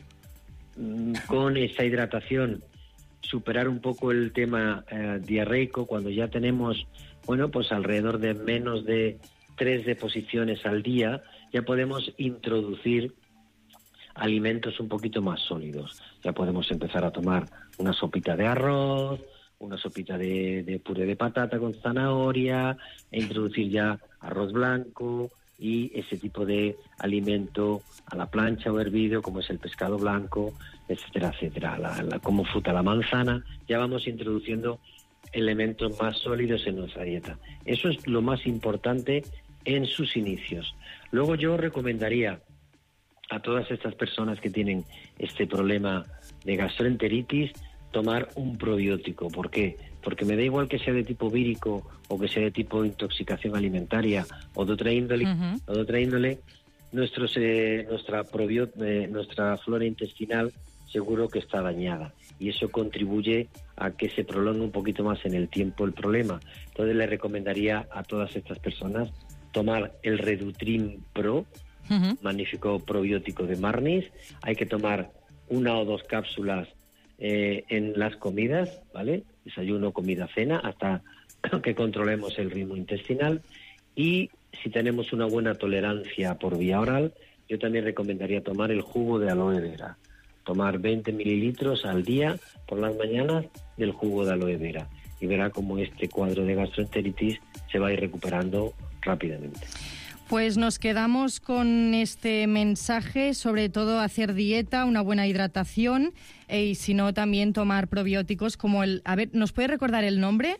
con esta hidratación superar un poco el tema diarreico, cuando ya tenemos, pues alrededor de menos de 3 deposiciones al día, ya podemos introducir alimentos un poquito más sólidos. Ya podemos empezar a tomar una sopita de arroz, una sopita de puré de patata con zanahoria, e introducir ya arroz blanco y ese tipo de alimento a la plancha o hervido, como es el pescado blanco, etcétera, etcétera. Como fruta la manzana, ya vamos introduciendo elementos más sólidos en nuestra dieta. Eso es lo más importante en sus inicios. Luego yo recomendaría a todas estas personas que tienen este problema de gastroenteritis tomar un probiótico. ¿Por qué? Porque me da igual que sea de tipo vírico o que sea de tipo intoxicación alimentaria o de otra índole, nuestra flora intestinal seguro que está dañada. Y eso contribuye a que se prolongue un poquito más en el tiempo el problema. Entonces le recomendaría a todas estas personas tomar el Redutrim Pro, magnífico probiótico de Marnis. Hay que tomar 1 o 2 cápsulas en las comidas, ¿vale? Desayuno, comida, cena, hasta que controlemos el ritmo intestinal. Y si tenemos una buena tolerancia por vía oral, yo también recomendaría tomar el jugo de aloe vera. Tomar 20 mililitros al día por las mañanas del jugo de aloe vera. Y verá cómo este cuadro de gastroenteritis se va a ir recuperando rápidamente. Pues nos quedamos con este mensaje, sobre todo hacer dieta, una buena hidratación y si no también tomar probióticos como el... A ver, ¿nos puede recordar el nombre?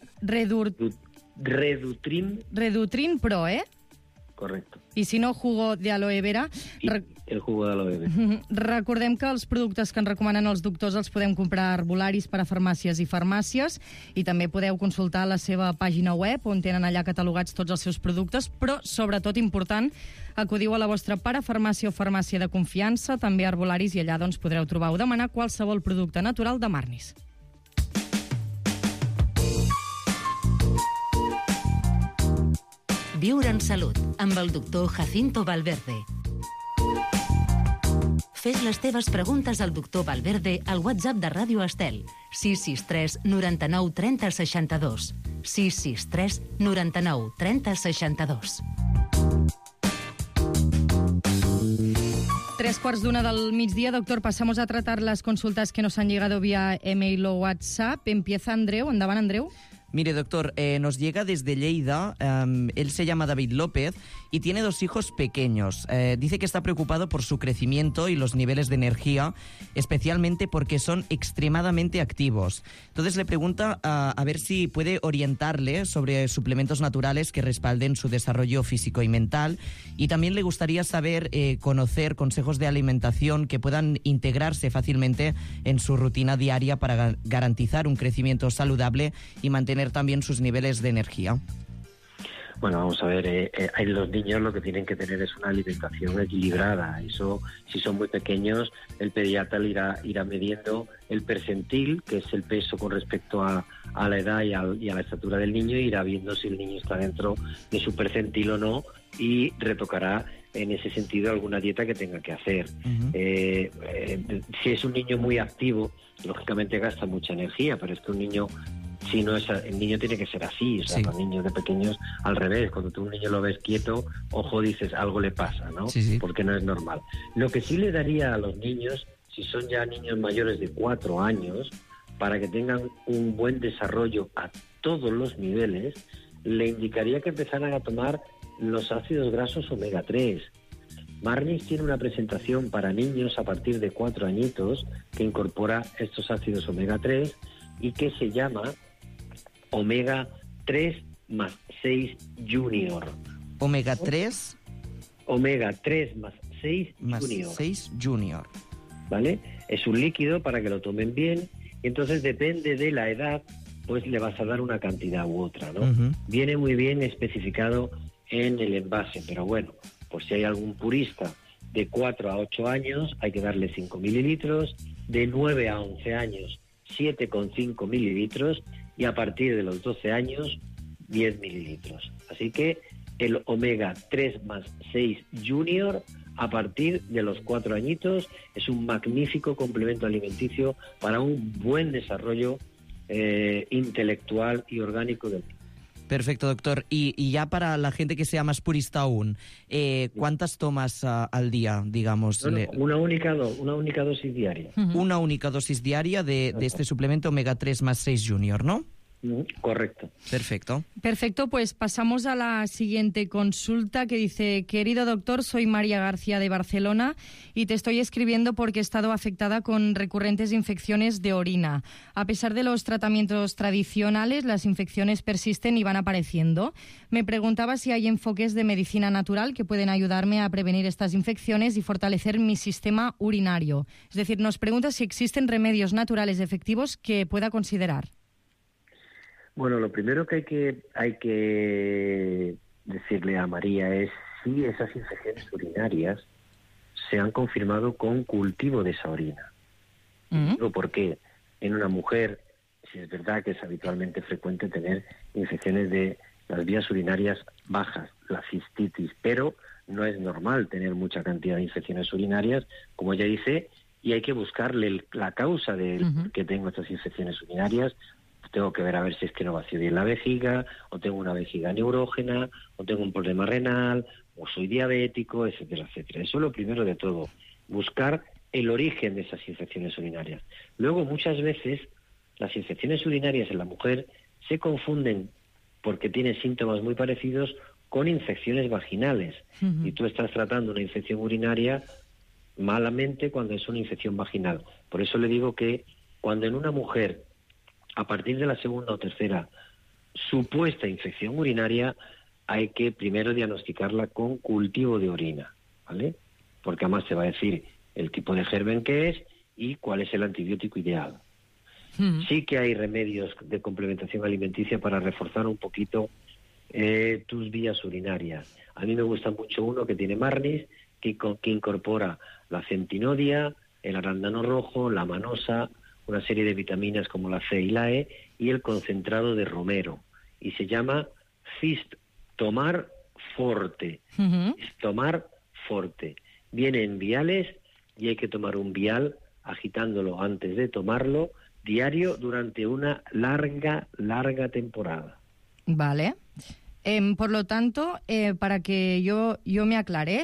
Redutrim Pro, ¿eh? Correcto. I si no, jugo de aloe vera. El jugo de aloe vera. Recordem que els productes que ens recomanen els doctors els podem comprar a arbolaris per a farmàcies i farmàcies i també podeu consultar la seva pàgina web on tenen allà catalogats tots els seus productes, però sobretot important, acudiu a la vostra parafarmàcia o farmàcia de confiança, també a arbolaris, i allà doncs podreu trobar o demanar qualsevol producte natural de Marnis. Viure en salut, amb el doctor Jacinto Valverde. Fes les teves preguntes al doctor Valverde al WhatsApp de Ràdio Estel, 663 99 30 62. 663 99 30 62. 3:15 del migdia, doctor, pasamos a tratar las consultas que nos han llegado vía email o WhatsApp. Empieza Andreu. Endavant, Andreu. Mire, doctor, nos llega desde Lleida, él se llama David López y tiene 2 hijos pequeños. Dice que está preocupado por su crecimiento y los niveles de energía, especialmente porque son extremadamente activos. Entonces le pregunta a ver si puede orientarle sobre suplementos naturales que respalden su desarrollo físico y mental, y también le gustaría saber, conocer consejos de alimentación que puedan integrarse fácilmente en su rutina diaria para garantizar un crecimiento saludable y mantener también sus niveles de energía. Bueno, vamos a ver, los niños lo que tienen que tener es una alimentación equilibrada. Eso, si son muy pequeños, el pediatra irá midiendo el percentil, que es el peso con respecto a la edad y a la estatura del niño, e irá viendo si el niño está dentro de su percentil o no, y retocará en ese sentido alguna dieta que tenga que hacer. Si es un niño muy activo, lógicamente gasta mucha energía, pero es que un niño... Si no es, el niño tiene que ser así, o sea, los niños de pequeños al revés. Cuando tú un niño lo ves quieto, ojo, dices, algo le pasa, ¿no? Porque no es normal. Lo que sí le daría a los niños, si son ya niños mayores de 4 años, para que tengan un buen desarrollo a todos los niveles, le indicaría que empezaran a tomar los ácidos grasos omega 3. Marnis tiene una presentación para niños a partir de 4 añitos que incorpora estos ácidos omega 3 y que se llama Omega 3 más 6 Junior. ¿Omega 3? Omega 3 más 6 más Junior. 6 Junior. ¿Vale? Es un líquido para que lo tomen bien, y entonces depende de la edad, pues le vas a dar una cantidad u otra, ¿no? Viene muy bien especificado en el envase, pero bueno, por si hay algún purista de 4 a 8 años, hay que darle 5 mililitros, de 9 a 11 años, 7,5 mililitros, y a partir de los 12 años, 10 mililitros. Así que el omega 3 más 6 Junior, a partir de los 4 añitos, es un magnífico complemento alimenticio para un buen desarrollo intelectual y orgánico del niño. Perfecto, doctor. Y ya para la gente que sea más purista aún, ¿cuántas tomas al día, digamos? Una única dosis diaria. Una única dosis diaria de este suplemento omega 3 más 6 Junior, ¿no? Correcto. Perfecto. Perfecto, pues pasamos a la siguiente consulta que dice: querido doctor, soy María García de Barcelona y te estoy escribiendo porque he estado afectada con recurrentes infecciones de orina. A pesar de los tratamientos tradicionales, las infecciones persisten y van apareciendo. Me preguntaba si hay enfoques de medicina natural que pueden ayudarme a prevenir estas infecciones y fortalecer mi sistema urinario. Es decir, nos pregunta si existen remedios naturales efectivos que pueda considerar. Bueno, lo primero que hay que decirle a María es si esas infecciones urinarias se han confirmado con cultivo de esa orina. Digo, porque en una mujer, si es verdad que es habitualmente frecuente tener infecciones de las vías urinarias bajas, la cistitis, pero no es normal tener mucha cantidad de infecciones urinarias, como ya dice, y hay que buscarle la causa de por qué tengo estas infecciones urinarias. Tengo que ver a ver si es que no vacío bien la vejiga, o tengo una vejiga neurógena, o tengo un problema renal, o soy diabético, etcétera, etcétera. Eso es lo primero de todo, buscar el origen de esas infecciones urinarias. Luego, muchas veces, las infecciones urinarias en la mujer se confunden porque tienen síntomas muy parecidos con infecciones vaginales. Y tú estás tratando una infección urinaria malamente cuando es una infección vaginal. Por eso le digo que cuando en una mujer, a partir de la segunda o tercera supuesta infección urinaria, hay que primero diagnosticarla con cultivo de orina, ¿vale? Porque además se va a decir el tipo de germen que es y cuál es el antibiótico ideal. Sí que hay remedios de complementación alimenticia para reforzar un poquito tus vías urinarias. A mí me gusta mucho uno que tiene Marnis, que incorpora la centinodia, el arándano rojo, la manosa, una serie de vitaminas como la C y la E, y el concentrado de romero. Y se llama Cistomar Forte. Cistomar Forte. Viene en viales y hay que tomar un vial agitándolo antes de tomarlo, diario durante una larga temporada. Vale. Por lo tanto, para que yo me aclare,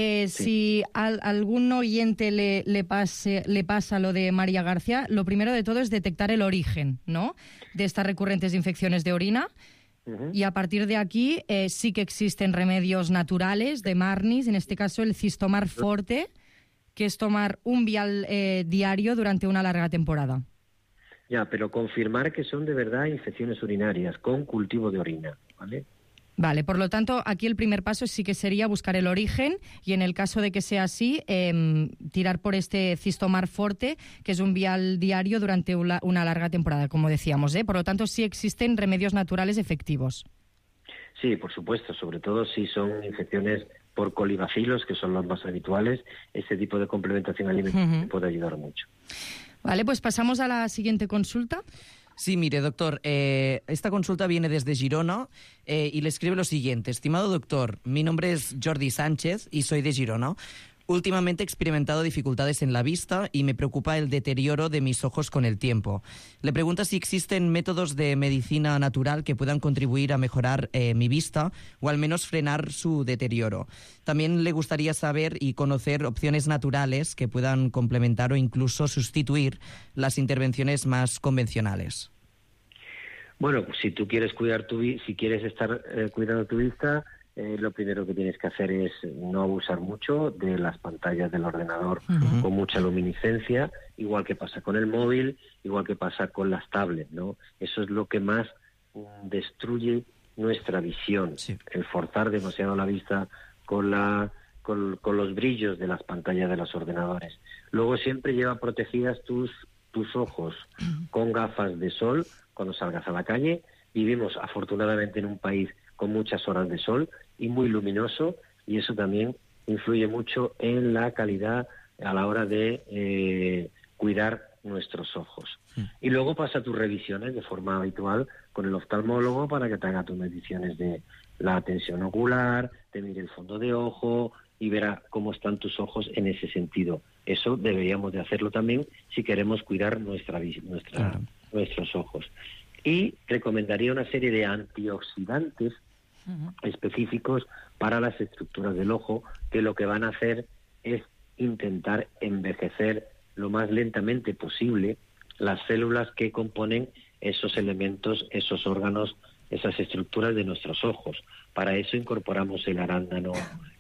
si a algún oyente le pasa lo de María García, lo primero de todo es detectar el origen, ¿no?, de estas recurrentes infecciones de orina. Y a partir de aquí sí que existen remedios naturales de Marnis, en este caso el Cistomar Forte, que es tomar un vial diario durante una larga temporada. Ya, pero confirmar que son de verdad infecciones urinarias con cultivo de orina, ¿vale? Vale, por lo tanto, aquí el primer paso sí que sería buscar el origen y en el caso de que sea así, tirar por este Cistomar Forte, que es un vial diario durante una larga temporada, como decíamos, ¿eh? Por lo tanto, sí existen remedios naturales efectivos. Sí, por supuesto, sobre todo si son infecciones por colibacilos, que son los más habituales, ese tipo de complementación alimenticia puede ayudar mucho. Vale, pues pasamos a la siguiente consulta. Sí, mire, doctor, esta consulta viene desde Girona y le escribe lo siguiente. Estimado doctor, mi nombre es Jordi Sánchez y soy de Girona. Últimamente he experimentado dificultades en la vista y me preocupa el deterioro de mis ojos con el tiempo. Le pregunta si existen métodos de medicina natural que puedan contribuir a mejorar mi vista o al menos frenar su deterioro. También le gustaría saber y conocer opciones naturales que puedan complementar o incluso sustituir las intervenciones más convencionales. Bueno, pues si tú quieres si quieres estar cuidando tu vista, lo primero que tienes que hacer es no abusar mucho de las pantallas del ordenador con mucha luminiscencia, igual que pasa con el móvil, igual que pasa con las tablets, ¿no? Eso es lo que más destruye nuestra visión, el forzar demasiado la vista con los brillos de las pantallas de los ordenadores. Luego siempre lleva protegidas tus ojos con gafas de sol cuando salgas a la calle. Vivimos afortunadamente en un país con muchas horas de sol y muy luminoso, y eso también influye mucho en la calidad a la hora de cuidar nuestros ojos. Y luego pasa tus revisiones de forma habitual con el oftalmólogo para que te haga tus mediciones de la tensión ocular, te mire el fondo de ojo y verá cómo están tus ojos en ese sentido. Eso deberíamos de hacerlo también si queremos cuidar nuestros ojos. Y recomendaría una serie de antioxidantes específicos para las estructuras del ojo, que lo que van a hacer es intentar envejecer lo más lentamente posible las células que componen esos elementos, esos órganos, esas estructuras de nuestros ojos. Para eso incorporamos el arándano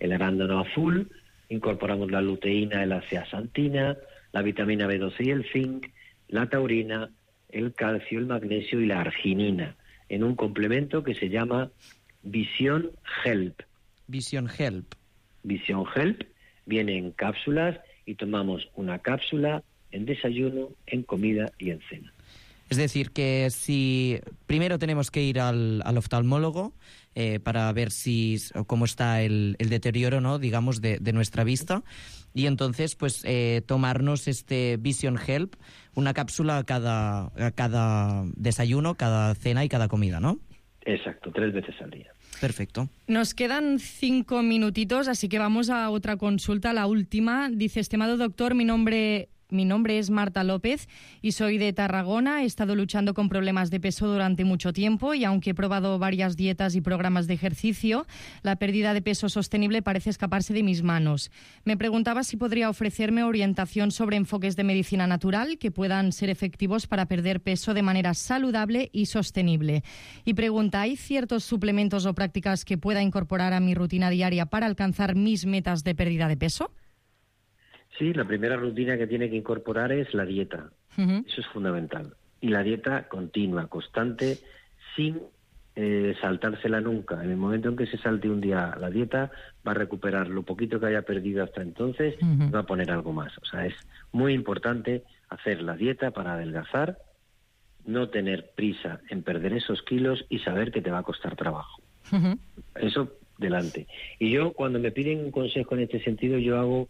azul, incorporamos la luteína, la zeaxantina, la vitamina B12 y el zinc, la taurina, el calcio, el magnesio y la arginina, en un complemento que se llama Vision Help. Vision Help. Vision Help viene en cápsulas y tomamos una cápsula en desayuno, en comida y en cena. Es decir, que si primero tenemos que ir al oftalmólogo para ver cómo está el deterioro, ¿no?, digamos, de nuestra vista, y entonces pues tomarnos este Vision Help, una cápsula a cada desayuno, cada cena y cada comida, ¿no? Exacto, 3 veces al día. Perfecto. Nos quedan 5 minutitos, así que vamos a otra consulta, la última. Dice, estimado doctor, mi nombre es Marta López y soy de Tarragona. He estado luchando con problemas de peso durante mucho tiempo y aunque he probado varias dietas y programas de ejercicio, la pérdida de peso sostenible parece escaparse de mis manos. Me preguntaba si podría ofrecerme orientación sobre enfoques de medicina natural que puedan ser efectivos para perder peso de manera saludable y sostenible. Y pregunta, ¿hay ciertos suplementos o prácticas que pueda incorporar a mi rutina diaria para alcanzar mis metas de pérdida de peso? Sí, la primera rutina que tiene que incorporar es la dieta. Eso es fundamental. Y la dieta continua, constante, sin saltársela nunca. En el momento en que se salte un día la dieta, va a recuperar lo poquito que haya perdido hasta entonces y va a poner algo más. O sea, es muy importante hacer la dieta para adelgazar, no tener prisa en perder esos kilos y saber que te va a costar trabajo. Eso delante. Y yo, cuando me piden un consejo en este sentido, yo hago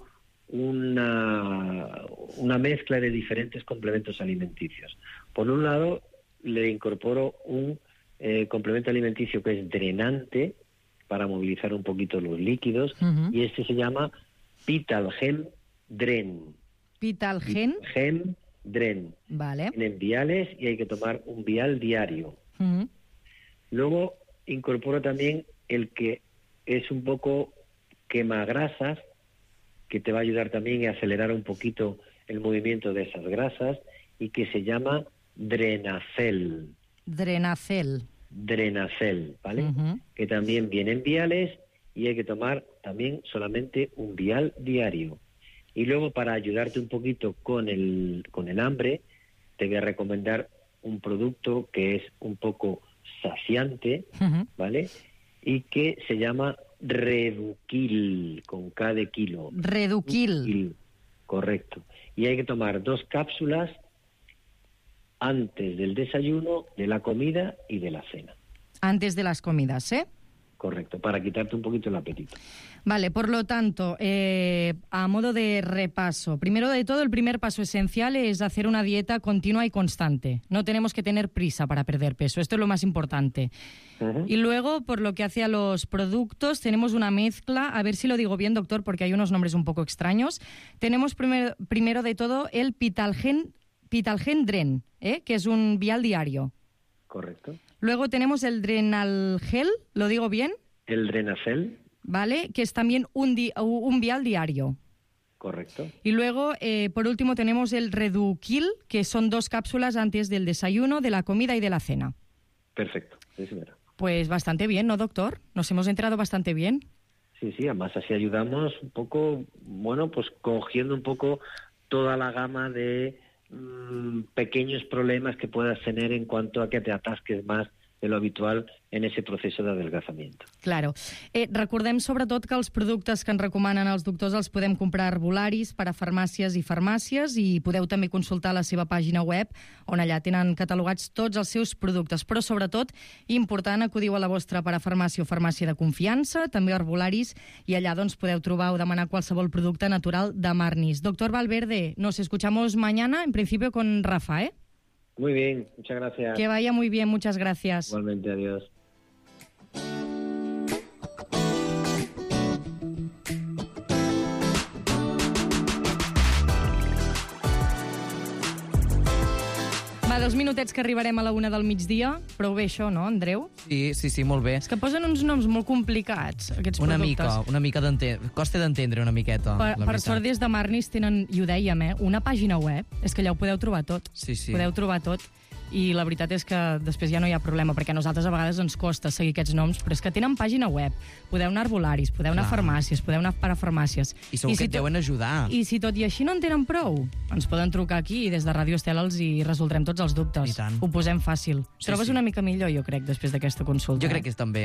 una mezcla de diferentes complementos alimenticios. Por un lado, le incorporo un complemento alimenticio que es drenante para movilizar un poquito los líquidos y este se llama Vitalgen Dren. ¿Vitalgen? Vitalgen Dren. Vale. Tienen viales y hay que tomar un vial diario. Luego incorporo también el que es un poco quemagrasas, que te va a ayudar también a acelerar un poquito el movimiento de esas grasas y que se llama Drenacel. Drenacel, ¿vale? Que también vienen viales y hay que tomar también solamente un vial diario. Y luego, para ayudarte un poquito con el hambre, te voy a recomendar un producto que es un poco saciante, ¿vale? Y que se llama Reduquil, con K de kilo. Reduquil. Correcto. Y hay que tomar 2 cápsulas antes del desayuno, de la comida y de la cena. Antes de las comidas, ¿eh? Correcto, para quitarte un poquito el apetito. Vale, por lo tanto, a modo de repaso, primero de todo, el primer paso esencial es hacer una dieta continua y constante. No tenemos que tener prisa para perder peso, esto es lo más importante. Y luego, por lo que hace a los productos, tenemos una mezcla, a ver si lo digo bien, doctor, porque hay unos nombres un poco extraños. Tenemos primero de todo el Vitalgen Dren, que es un vial diario. Correcto. Luego tenemos el Drenalgel, ¿lo digo bien? El Drenacel. ¿Vale? Que es también un vial diario. Correcto. Y luego, por último, tenemos el Reduquil, que son 2 cápsulas antes del desayuno, de la comida y de la cena. Perfecto, sí, señora. Pues bastante bien, ¿no, doctor? Nos hemos enterado bastante bien. Sí, además así ayudamos un poco, bueno, pues cogiendo un poco toda la gama de pequeños problemas que puedas tener en cuanto a que te atasques más de lo habitual en ese proceso de adelgazamiento. Claro. Recordem sobretot que els productes que ens recomanen els doctors els podem comprar a herbolaris, per a farmàcies i podeu també consultar la seva pàgina web on allà tenen catalogats tots els seus productes. Però sobretot, important, acudiu a la vostra parafarmàcia o farmàcia de confiança, també a herbolaris, i allà doncs podeu trobar o demanar qualsevol producte natural de Marnis. Doctor Valverde, nos escuchamos mañana, en principio con Rafa, ¿eh? Muy bien, muchas gracias. Que vaya muy bien, muchas gracias. Igualmente, adiós. Va, 2 minutets que arribarem a la 1 del migdia. Prou bé això, no, Andreu? Sí, molt bé. És que posen uns noms molt complicats, aquests productes. Una mica d'entendre. Costa d'entendre una miqueta, Per sort, des de Marnis tenen, i ho dèiem, una pàgina web. És que allà ho podeu trobar tot. Sí. Podeu trobar tot. I la veritat és que després ja no hi ha problema, perquè a nosaltres a vegades ens costa seguir aquests noms, però és que tenen pàgina web, podeu anar a herbolaris, podeu anar a farmàcies, podeu anar a parafarmàcies. I segur que et deuen ajudar. I si tot i així no en tenen prou, ens poden trucar aquí i des de Ràdio Estel els hi resoldrem tots els dubtes. I tant. Ho posem fàcil. Trobes una mica millor, jo crec, després d'aquesta consulta? Jo crec que també.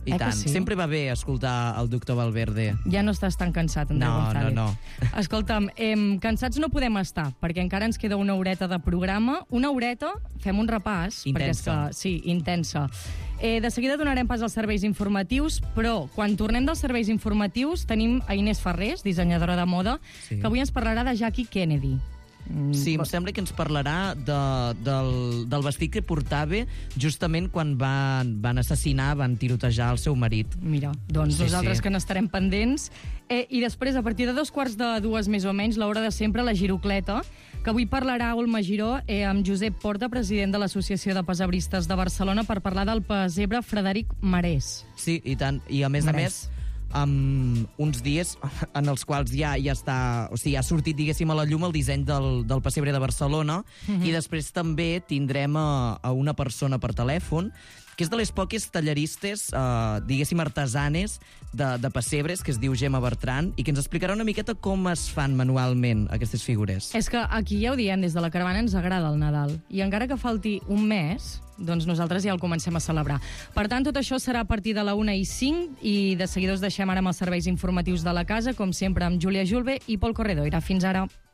I tant. Sí? Sempre va bé escoltar el doctor Valverde. Ja no estàs tan cansat, Andreu González. No. Escolta'm, cansats no podem estar, perquè encara ens queda una horeta de programa. Una horeta, fem un repàs. Intensa. Sí, intensa. De seguida donarem pas als serveis informatius, però quan tornem dels serveis informatius tenim a Inés Ferrés, dissenyadora de moda, que avui ens parlarà de Jackie Kennedy. Sí, em sembla que ens parlarà del vestit que portava justament quan van assassinar, van tirotejar el seu marit. Mira, doncs nosaltres que n'estarem pendents. I després, a partir de 2:45 més o menys, l'hora de sempre, la Girocleta, que avui parlarà Olma Giró amb Josep Porta, president de l'Associació de Pesebristes de Barcelona, per parlar del pessebre Frederic Marès. Sí, i tant. I a més uns dies en els quals ja està... O sigui, ha sortit, diguéssim, a la llum el disseny del pessebre de Barcelona, i després també tindrem a una persona per telèfon que és de les poques tallaristes, diguéssim, artesanes de pessebres, que es diu Gemma Bertran, i que ens explicarà una miqueta com es fan manualment aquestes figures. És que aquí ja ho diem, des de la caravana ens agrada el Nadal, i encara que falti un mes, doncs nosaltres ja el comencem a celebrar. Per tant, tot això serà a partir de la 1:05, i de seguida us deixem ara amb els serveis informatius de la casa, com sempre amb Júlia Julve i Pol Corredor. Fins ara.